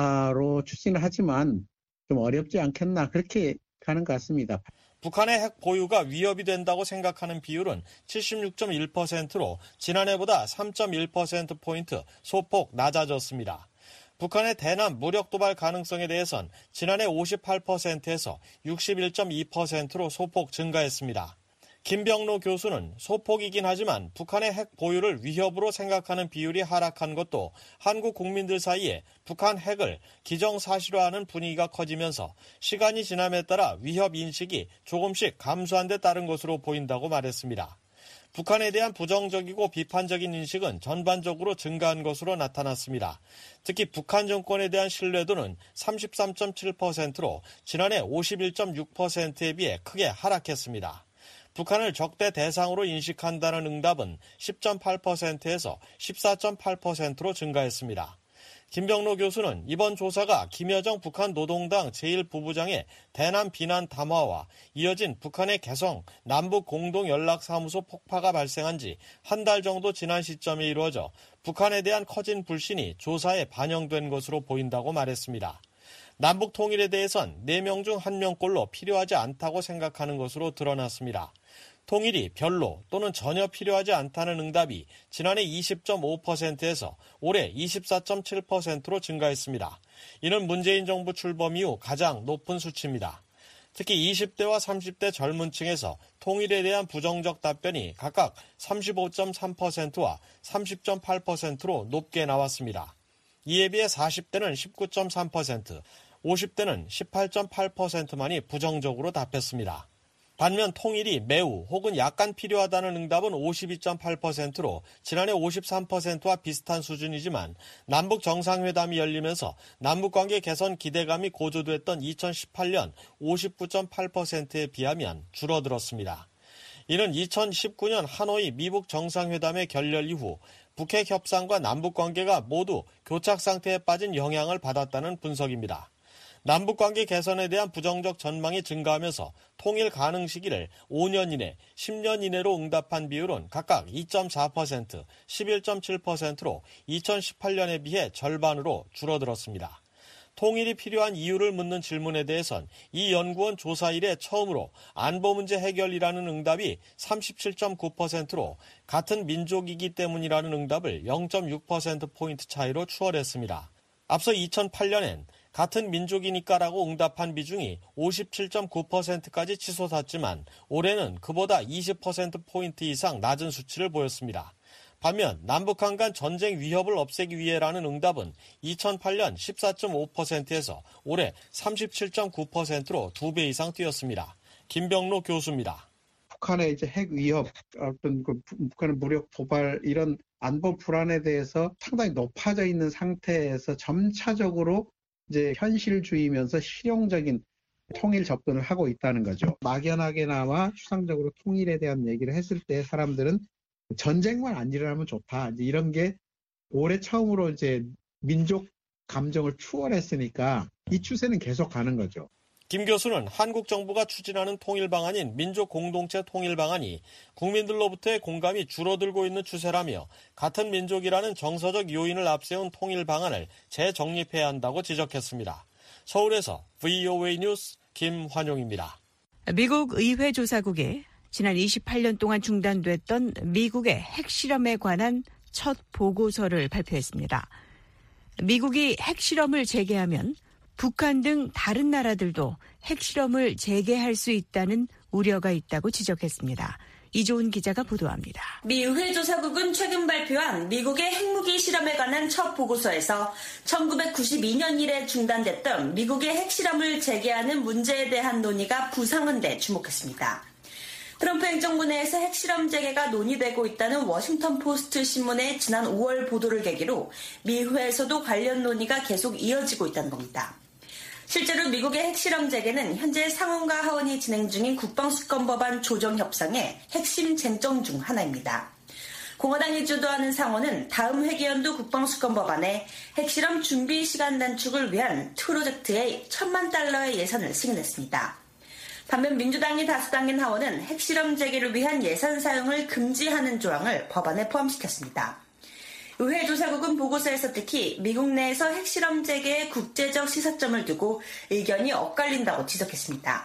대화로 추진을 하지만 좀 어렵지 않겠나 그렇게 가는 것 같습니다. 북한의 핵 보유가 위협이 된다고 생각하는 비율은 칠십육 점 일 퍼센트로 지난해보다 삼 점 일 퍼센트포인트 소폭 낮아졌습니다. 북한의 대남 무력 도발 가능성에 대해선 지난해 오십팔 퍼센트에서 육십일 점 이 퍼센트로 소폭 증가했습니다. 김병로 교수는 소폭이긴 하지만 북한의 핵 보유를 위협으로 생각하는 비율이 하락한 것도 한국 국민들 사이에 북한 핵을 기정사실화하는 분위기가 커지면서 시간이 지남에 따라 위협 인식이 조금씩 감소한 데 따른 것으로 보인다고 말했습니다. 북한에 대한 부정적이고 비판적인 인식은 전반적으로 증가한 것으로 나타났습니다. 특히 북한 정권에 대한 신뢰도는 삼십삼 점 칠 퍼센트로 지난해 오십일 점 육 퍼센트에 비해 크게 하락했습니다. 북한을 적대 대상으로 인식한다는 응답은 십 점 팔 퍼센트에서 십사 점 팔 퍼센트로 증가했습니다. 김병로 교수는 이번 조사가 김여정 북한 노동당 제일 부부장의 대남 비난 담화와 이어진 북한의 개성 남북 공동연락사무소 폭파가 발생한 지 한 달 정도 지난 시점에 이루어져 북한에 대한 커진 불신이 조사에 반영된 것으로 보인다고 말했습니다. 남북 통일에 대해선 네 명 중 한 명꼴로 필요하지 않다고 생각하는 것으로 드러났습니다. 통일이 별로 또는 전혀 필요하지 않다는 응답이 지난해 이십 점 오 퍼센트에서 올해 이십사 점 칠 퍼센트로 증가했습니다. 이는 문재인 정부 출범 이후 가장 높은 수치입니다. 특히 이십 대와 삼십 대 젊은 층에서 통일에 대한 부정적 답변이 각각 삼십오 점 삼 퍼센트와 삼십 점 팔 퍼센트로 높게 나왔습니다. 이에 비해 사십 대는 십구 점 삼 퍼센트, 오십 대는 십팔 점 팔 퍼센트만이 부정적으로 답했습니다. 반면 통일이 매우 혹은 약간 필요하다는 응답은 오십이 점 팔 퍼센트로 지난해 오십삼 퍼센트와 비슷한 수준이지만 남북 정상회담이 열리면서 남북관계 개선 기대감이 고조됐던 이천십팔 년 오십구 점 팔 퍼센트에 비하면 줄어들었습니다. 이는 이천십구 년 하노이 미북 정상회담의 결렬 이후 북핵 협상과 남북관계가 모두 교착 상태에 빠진 영향을 받았다는 분석입니다. 남북관계 개선에 대한 부정적 전망이 증가하면서 통일 가능 시기를 오 년 이내, 십 년 이내로 응답한 비율은 각각 이 점 사 퍼센트, 십일 점 칠 퍼센트로 이천십팔 년에 비해 절반으로 줄어들었습니다. 통일이 필요한 이유를 묻는 질문에 대해선 이 연구원 조사 이래 처음으로 안보 문제 해결이라는 응답이 삼십칠 점 구 퍼센트로 같은 민족이기 때문이라는 응답을 영 점 육 퍼센트포인트 차이로 추월했습니다. 앞서 이천팔 년엔 같은 민족이니까라고 응답한 비중이 오십칠 점 구 퍼센트까지 치솟았지만 올해는 그보다 이십 퍼센트포인트 이상 낮은 수치를 보였습니다. 반면 남북한 간 전쟁 위협을 없애기 위해라는 응답은 이천팔 년 십사 점 오 퍼센트에서 올해 삼십칠 점 구 퍼센트로 두 배 이상 뛰었습니다. 김병로 교수입니다. 북한의 이제 핵 위협, 어떤 그 북한의 무력 도발 이런 안보 불안에 대해서 상당히 높아져 있는 상태에서 점차적으로 이제 현실주의면서 실용적인 통일 접근을 하고 있다는 거죠. 막연하게나마 추상적으로 통일에 대한 얘기를 했을 때 사람들은 전쟁만 안 일어나면 좋다. 이제 이런 게 올해 처음으로 이제 민족 감정을 추월했으니까 이 추세는 계속 가는 거죠. 김 교수는 한국 정부가 추진하는 통일 방안인 민족 공동체 통일 방안이 국민들로부터의 공감이 줄어들고 있는 추세라며 같은 민족이라는 정서적 요인을 앞세운 통일 방안을 재정립해야 한다고 지적했습니다. 서울에서 브이오에이 뉴스 김환용입니다. 미국 의회 조사국이 지난 이십팔 년 동안 중단됐던 미국의 핵실험에 관한 첫 보고서를 발표했습니다. 미국이 핵실험을 재개하면 북한 등 다른 나라들도 핵실험을 재개할 수 있다는 우려가 있다고 지적했습니다. 이조은 기자가 보도합니다. 미 의회 조사국은 최근 발표한 미국의 핵무기 실험에 관한 첫 보고서에서 천구백구십이 년 이래 중단됐던 미국의 핵실험을 재개하는 문제에 대한 논의가 부상한 데 주목했습니다. 트럼프 행정부 내에서 핵실험 재개가 논의되고 있다는 워싱턴 포스트 신문의 지난 오월 보도를 계기로 미 의회에서도 관련 논의가 계속 이어지고 있다는 겁니다. 실제로 미국의 핵실험 재개는 현재 상원과 하원이 진행 중인 국방수권법안 조정 협상의 핵심 쟁점 중 하나입니다. 공화당이 주도하는 상원은 다음 회기연도 국방수권법안에 핵실험 준비 시간 단축을 위한 프로젝트에 천만 달러의 예산을 승인했습니다. 반면 민주당이 다수당인 하원은 핵실험 재개를 위한 예산 사용을 금지하는 조항을 법안에 포함시켰습니다. 의회 조사국은 보고서에서 특히 미국 내에서 핵실험 재개에 국제적 시사점을 두고 의견이 엇갈린다고 지적했습니다.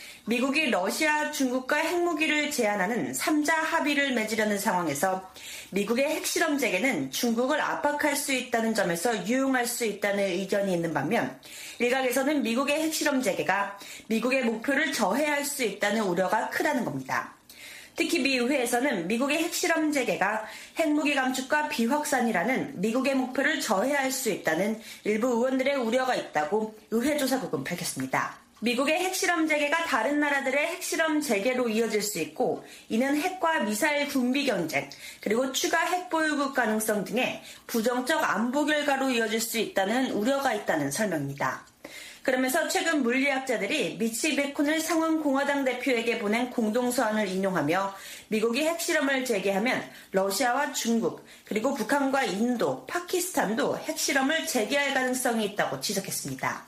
미국이 러시아, 중국과 핵무기를 제한하는 삼자 합의를 맺으려는 상황에서 미국의 핵실험 재개는 중국을 압박할 수 있다는 점에서 유용할 수 있다는 의견이 있는 반면 일각에서는 미국의 핵실험 재개가 미국의 목표를 저해할 수 있다는 우려가 크다는 겁니다. 특히 미 의회에서는 미국의 핵실험 재개가 핵무기 감축과 비확산이라는 미국의 목표를 저해할 수 있다는 일부 의원들의 우려가 있다고 의회 조사국은 밝혔습니다. 미국의 핵실험 재개가 다른 나라들의 핵실험 재개로 이어질 수 있고 이는 핵과 미사일 군비 경쟁 그리고 추가 핵보유국 가능성 등의 부정적 안보 결과로 이어질 수 있다는 우려가 있다는 설명입니다. 그러면서 최근 물리학자들이 미치 베콘을 상원 공화당 대표에게 보낸 공동서한을 인용하며 미국이 핵실험을 재개하면 러시아와 중국 그리고 북한과 인도, 파키스탄도 핵실험을 재개할 가능성이 있다고 지적했습니다.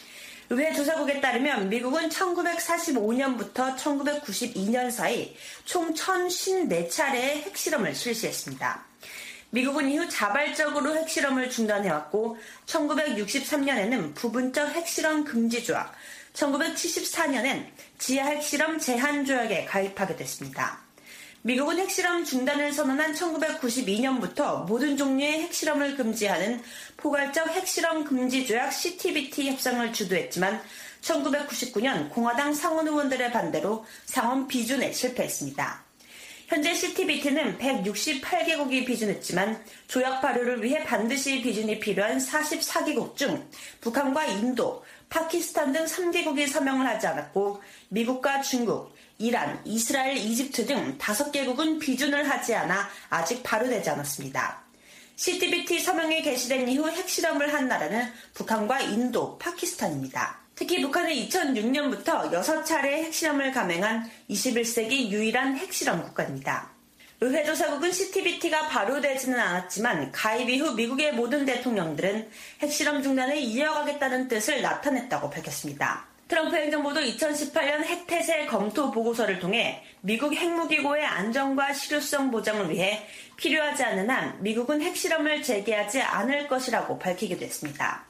의회 조사국에 따르면 미국은 천구백사십오 년부터 천구백구십이 년 사이 총 천오십사 차례의 핵실험을 실시했습니다. 미국은 이후 자발적으로 핵실험을 중단해왔고 천구백육십삼 년에는 부분적 핵실험 금지 조약, 천구백칠십사 년엔 지하 핵실험 제한 조약에 가입하게 됐습니다. 미국은 핵실험 중단을 선언한 천구백구십이 년부터 모든 종류의 핵실험을 금지하는 포괄적 핵실험 금지 조약 씨티비티 협상을 주도했지만 천구백구십구 년 공화당 상원 의원들의 반대로 상원 비준에 실패했습니다. 현재 씨티비티는 백육십팔 개국이 비준했지만 조약 발효를 위해 반드시 비준이 필요한 사십사 개국 중 북한과 인도, 파키스탄 등 삼 개국이 서명을 하지 않았고 미국과 중국, 이란, 이스라엘, 이집트 등 다섯 개국은 비준을 하지 않아 아직 발효되지 않았습니다. 씨티비티 서명이 개시된 이후 핵실험을 한 나라는 북한과 인도, 파키스탄입니다. 특히 북한은 이천육 년부터 여섯 차례 핵실험을 감행한 이십일 세기 유일한 핵실험 국가입니다. 의회 조사국은 씨티비티가 발효되지는 않았지만 가입 이후 미국의 모든 대통령들은 핵실험 중단을 이어가겠다는 뜻을 나타냈다고 밝혔습니다. 트럼프 행정부도 이천십팔 년 핵태세 검토 보고서를 통해 미국 핵무기고의 안전과 실효성 보장을 위해 필요하지 않은 한 미국은 핵실험을 재개하지 않을 것이라고 밝히기도 했습니다.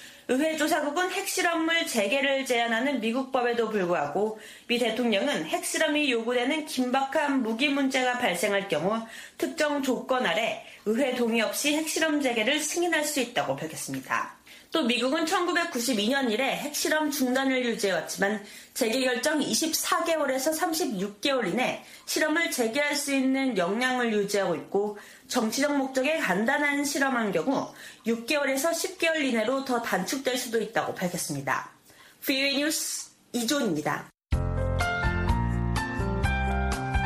의회 조사국은 핵실험을 재개를 제한하는 미국법에도 불구하고 미 대통령은 핵실험이 요구되는 긴박한 무기 문제가 발생할 경우 특정 조건 아래 의회 동의 없이 핵실험 재개를 승인할 수 있다고 밝혔습니다. 또 미국은 천구백구십이 년 이래 핵실험 중단을 유지해왔지만 재개 결정 이십사 개월에서 삼십육 개월 이내 실험을 재개할 수 있는 역량을 유지하고 있고 정치적 목적에 간단한 실험한 경우 육 개월에서 십 개월 이내로 더 단축될 수도 있다고 밝혔습니다. 브이오에이 뉴스 이조은입니다.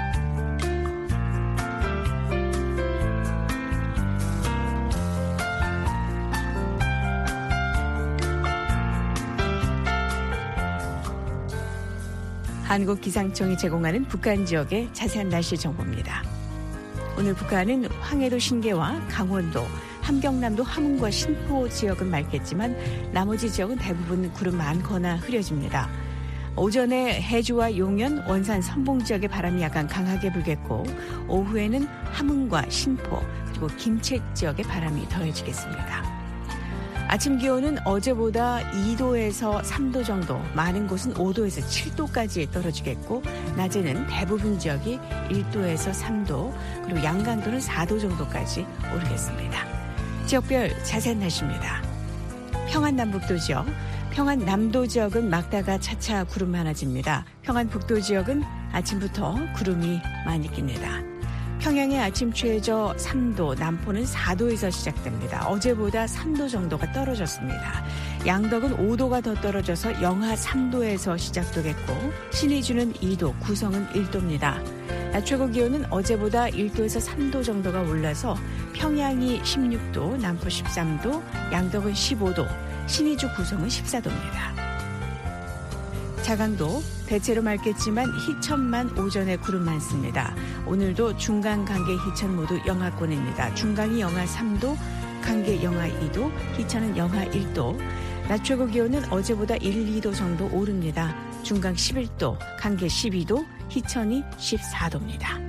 한국기상청이 제공하는 북한 지역의 자세한 날씨 정보입니다. 오늘 북한은 황해도 신계와 강원도, 함경남도 함흥과 신포 지역은 맑겠지만 나머지 지역은 대부분 구름 많거나 흐려집니다. 오전에 해주와 용연, 원산, 선봉 지역에 바람이 약간 강하게 불겠고 오후에는 함흥과 신포 그리고 김책 지역에 바람이 더해지겠습니다. 아침 기온은 어제보다 이 도에서 삼 도 정도, 많은 곳은 오 도에서 칠 도까지 떨어지겠고 낮에는 대부분 지역이 일 도에서 삼 도, 그리고 양강도는 사 도 정도까지 오르겠습니다. 지역별 자세한 날씨입니다. 평안남북도 지역, 평안남도 지역은 막다가 차차 구름 많아집니다. 평안북도 지역은 아침부터 구름이 많이 낍니다. 평양의 아침 최저 삼 도, 남포는 사 도에서 시작됩니다. 어제보다 삼 도 정도가 떨어졌습니다. 양덕은 오 도가 더 떨어져서 영하 삼 도에서 시작되겠고 신의주는 이 도, 구성은 일 도입니다. 낮 최고 기온은 어제보다 일 도에서 삼 도 정도가 올라서 평양이 십육 도, 남포 십삼 도, 양덕은 십오 도, 신의주 구성은 십사 도입니다. 자강도 대체로 맑겠지만 희천만 오전에 구름 많습니다. 오늘도 중강, 강계, 희천 모두 영하권입니다. 중강이 영하 삼 도, 강계 영하 이 도, 희천은 영하 일 도. 낮 최고 기온은 어제보다 일, 이 도 정도 오릅니다. 중강 십일 도, 강계 십이 도, 희천이 십사 도입니다.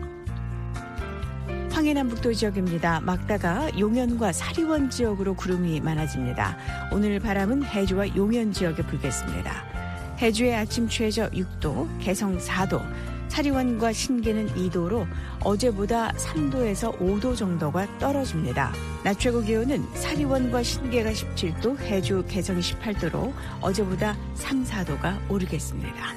황해남북도 지역입니다. 막다가 용연과 사리원 지역으로 구름이 많아집니다. 오늘 바람은 해주와 용연 지역에 불겠습니다. 해주의 아침 최저 육 도, 개성 사 도, 사리원과 신계는 이 도로 어제보다 삼 도에서 오 도 정도가 떨어집니다. 낮 최고 기온은 사리원과 신계가 십칠 도, 해주, 개성이 십팔 도로 어제보다 삼, 사 도가 오르겠습니다.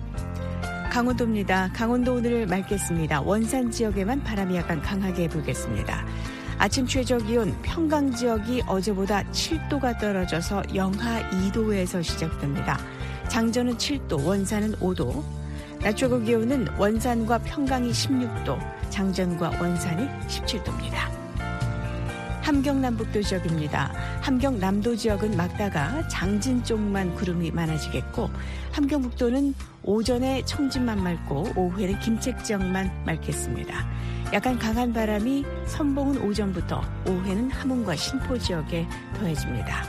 강원도입니다. 강원도 오늘 맑겠습니다. 원산 지역에만 바람이 약간 강하게 불겠습니다. 아침 최저 기온 평강 지역이 어제보다 칠 도가 떨어져서 영하 이 도에서 시작됩니다. 장전은 칠 도, 원산은 오 도. 낮 최고 기온은 원산과 평강이 십육 도, 장전과 원산이 십칠 도입니다. 함경남북도 지역입니다. 함경남도 지역은 막다가 장진 쪽만 구름이 많아지겠고 함경북도는 오전에 청진만 맑고 오후에는 김책 지역만 맑겠습니다. 약간 강한 바람이 선봉은 오전부터 오후에는 함흥과 신포 지역에 더해집니다.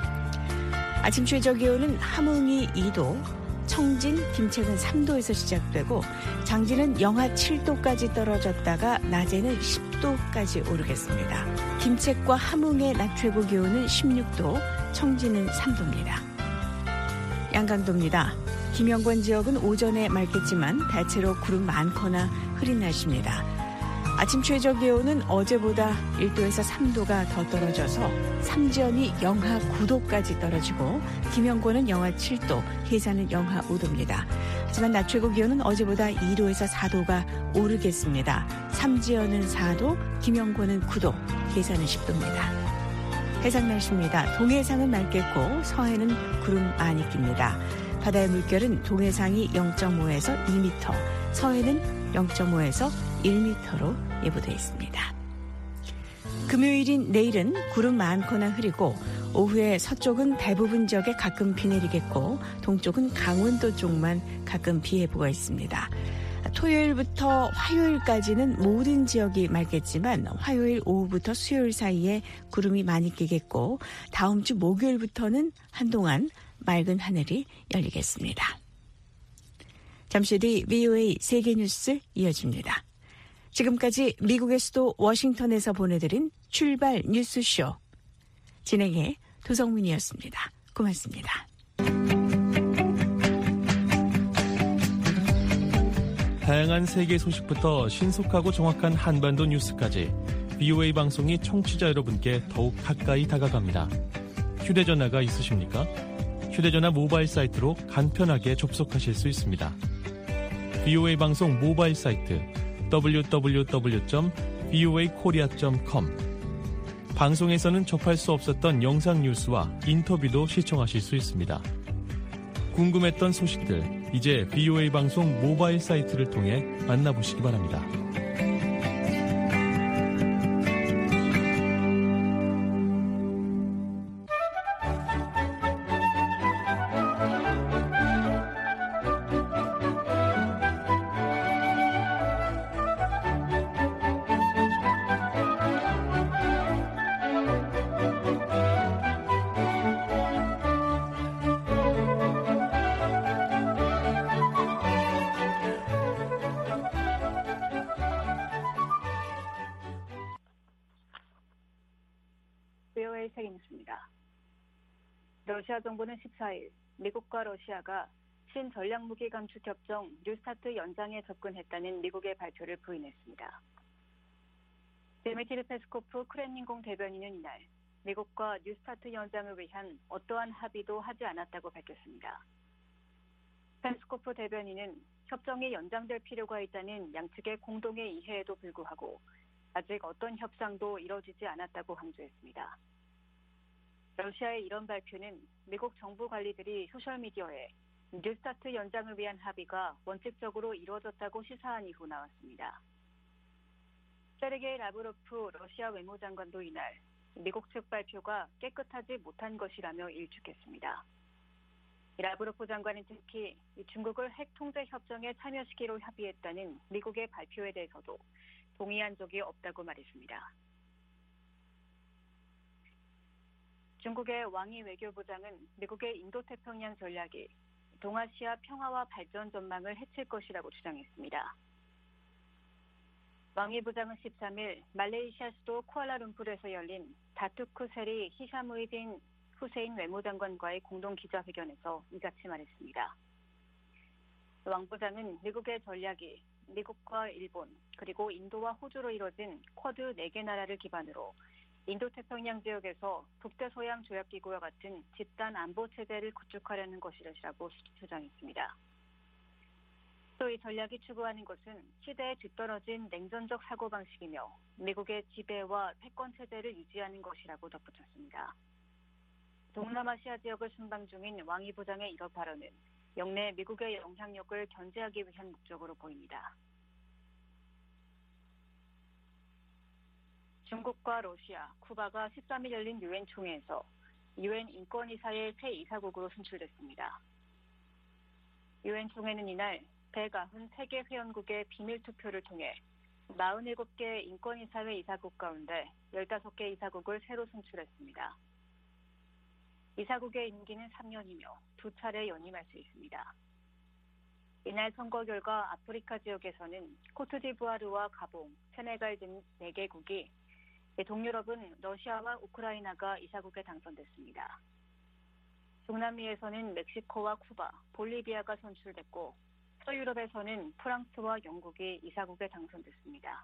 아침 최저 기온은 함흥이 이 도, 청진, 김책은 삼 도에서 시작되고 장진은 영하 칠 도까지 떨어졌다가 낮에는 십 도까지 오르겠습니다. 김책과 함흥의 낮 최고 기온은 십육 도, 청진은 삼 도입니다. 양강도입니다. 김영권 지역은 오전에 맑겠지만 대체로 구름 많거나 흐린 날씨입니다. 아침 최저 기온은 어제보다 일 도에서 삼 도가 더 떨어져서 삼지연이 영하 구 도까지 떨어지고 김영권은 영하 칠 도, 해산은 영하 오 도입니다. 하지만 낮 최고 기온은 어제보다 이 도에서 사 도가 오르겠습니다. 삼지연은 사 도, 김영권은 구 도, 해산은 십 도입니다. 해상 날씨입니다. 동해상은 맑겠고 서해는 구름 많이 낍니다. 바다의 물결은 동해상이 영 점 오에서 이 미터, 서해는 영 점 오에서 일 미터로 예보되어 있습니다. 금요일인 내일은 구름 많거나 흐리고 오후에 서쪽은 대부분 지역에 가끔 비 내리겠고 동쪽은 강원도 쪽만 가끔 비 예보가 있습니다. 토요일부터 화요일까지는 모든 지역이 맑겠지만 화요일 오후부터 수요일 사이에 구름이 많이 끼겠고 다음 주 목요일부터는 한동안 맑은 하늘이 열리겠습니다. 잠시 뒤 브이오에이 세계뉴스 이어집니다. 지금까지 미국의 수도 워싱턴에서 보내드린 출발 뉴스쇼. 진행의 도성민이었습니다. 고맙습니다. 다양한 세계 소식부터 신속하고 정확한 한반도 뉴스까지 브이오에이 방송이 청취자 여러분께 더욱 가까이 다가갑니다. 휴대전화가 있으십니까? 휴대전화 모바일 사이트로 간편하게 접속하실 수 있습니다. 브이오에이 방송 모바일 사이트 더블유 더블유 더블유 점 브이오에이 코리아 점 컴. 방송에서는 접할 수 없었던 영상 뉴스와 인터뷰도 시청하실 수 있습니다. 궁금했던 소식들, 이제 브이오에이 방송 모바일 사이트를 통해 만나보시기 바랍니다. 합의를 책임졌습니다. 러시아 정부는 십사일 미국과 러시아가 신전략무기 감축 협정 뉴스타트 연장에 접근했다는 미국의 발표를 부인했습니다. 디미트리 페스코프 크렘린궁 대변인은 이날 미국과 뉴스타트 연장을 위한 어떠한 합의도 하지 않았다고 밝혔습니다. 페스코프 대변인은 협정이 연장될 필요가 있다는 양측의 공동의 이해에도 불구하고 아직 어떤 협상도 이뤄지지 않았다고 강조했습니다. 러시아의 이런 발표는 미국 정부 관리들이 소셜미디어에 뉴스타트 연장을 위한 합의가 원칙적으로 이루어졌다고 시사한 이후 나왔습니다. 세르게이 라브로프 러시아 외무장관도 이날 미국 측 발표가 깨끗하지 못한 것이라며 일축했습니다. 라브로프 장관은 특히 중국을 핵 통제 협정에 참여시키기로 합의했다는 미국의 발표에 대해서도 동의한 적이 없다고 말했습니다. 중국의 왕이 외교부장은 미국의 인도태평양 전략이 동아시아 평화와 발전 전망을 해칠 것이라고 주장했습니다. 왕이 부장은 십삼일 말레이시아 수도 쿠알라룸푸르에서 열린 다투크 세리 히샤무이딘 후세인 외무장관과의 공동 기자회견에서 이같이 말했습니다. 왕 부장은 미국의 전략이 미국과 일본 그리고 인도와 호주로 이뤄진 쿼드 네 개 나라를 기반으로 인도태평양 지역에서 북대서양 조약기구와 같은 집단 안보 체제를 구축하려는 것이라고 주장했습니다. 또 이 전략이 추구하는 것은 시대에 뒤떨어진 냉전적 사고방식이며 미국의 지배와 패권 체제를 유지하는 것이라고 덧붙였습니다. 동남아시아 지역을 순방 중인 왕이 부장의 이런 발언은 영내 미국의 영향력을 견제하기 위한 목적으로 보입니다. 중국과 러시아, 쿠바가 십삼일 열린 유엔 총회에서 유엔 인권이사의 새 이사국으로 선출됐습니다. 유엔 총회는 이날 백구십삼 개 회원국의 비밀투표를 통해 사십칠 개 인권이사회 이사국 가운데 십오 개 이사국을 새로 선출했습니다. 이사국의 임기는 삼 년이며 두 차례 연임할 수 있습니다. 이날 선거 결과 아프리카 지역에서는 코트디부아르와 가봉, 세네갈 등 네 개국이, 동유럽은 러시아와 우크라이나가 이사국에 당선됐습니다. 중남미에서는 멕시코와 쿠바, 볼리비아가 선출됐고 서유럽에서는 프랑스와 영국이 이사국에 당선됐습니다.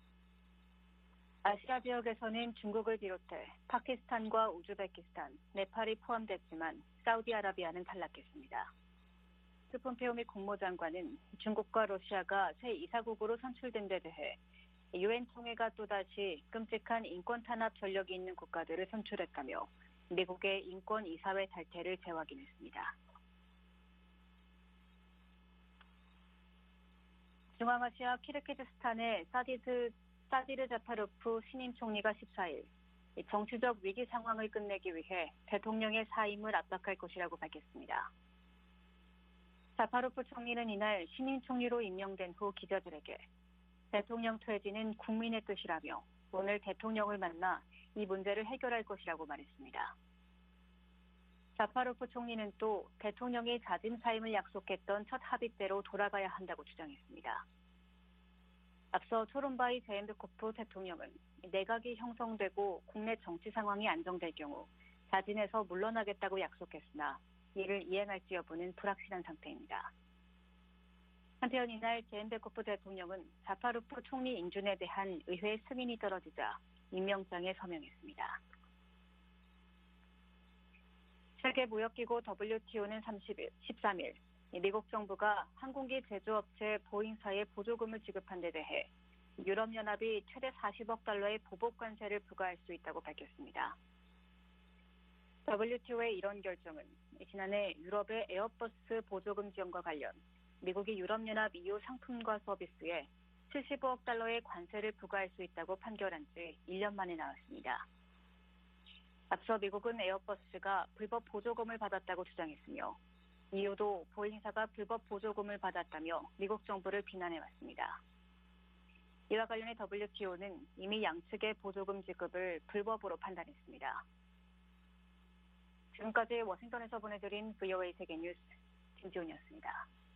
아시아 지역에서는 중국을 비롯해 파키스탄과 우즈베키스탄, 네팔이 포함됐지만 사우디아라비아는 탈락했습니다. 폼페오 미 국무장관은 중국과 러시아가 새 이사국으로 선출된 데 대해 유엔 총회가 또다시 끔찍한 인권 탄압 전력이 있는 국가들을 선출했다며 미국의 인권 이사회 탈퇴를 재확인했습니다. 중앙아시아 키르기즈스탄의 사디즈, 사디르 자파로프 신임 총리가 십사일 정치적 위기 상황을 끝내기 위해 대통령의 사임을 압박할 것이라고 밝혔습니다. 자파로프 총리는 이날 신임 총리로 임명된 후 기자들에게 대통령 퇴진은 국민의 뜻이라며 오늘 대통령을 만나 이 문제를 해결할 것이라고 말했습니다. 자파로프 총리는 또 대통령이 자진 사임을 약속했던 첫 합의대로 돌아가야 한다고 주장했습니다. 앞서 초론바이 제엠베코프 대통령은 내각이 형성되고 국내 정치 상황이 안정될 경우 자진해서 물러나겠다고 약속했으나 이를 이행할지 여부는 불확실한 상태입니다. 한편 이날 제엠베코프 대통령은 자파로프 총리 인준에 대한 의회 승인이 떨어지자 임명장에 서명했습니다. 세계무역기구 더블유티오는 삼십일, 십삼일 미국 정부가 항공기 제조업체 보잉사에 보조금을 지급한 데 대해 유럽연합이 최대 사십억 달러의 보복 관세를 부과할 수 있다고 밝혔습니다. 더블유티오의 이런 결정은 지난해 유럽의 에어버스 보조금 지원과 관련 미국이 유럽연합 이후 상품과 서비스에 칠십오억 달러의 관세를 부과할 수 있다고 판결한 지 일 년 만에 나왔습니다. 앞서 미국은 에어버스가 불법 보조금을 받았다고 주장했으며 이후도 보잉사가 불법 보조금을 받았다며 미국 정부를 비난해왔습니다. 이와 관련해 더블유티오는 이미 양측의 보조금 지급을 불법으로 판단했습니다. 지금까지 워싱턴에서 보내드린 브이오에이 세계뉴스 김지훈이었습니다.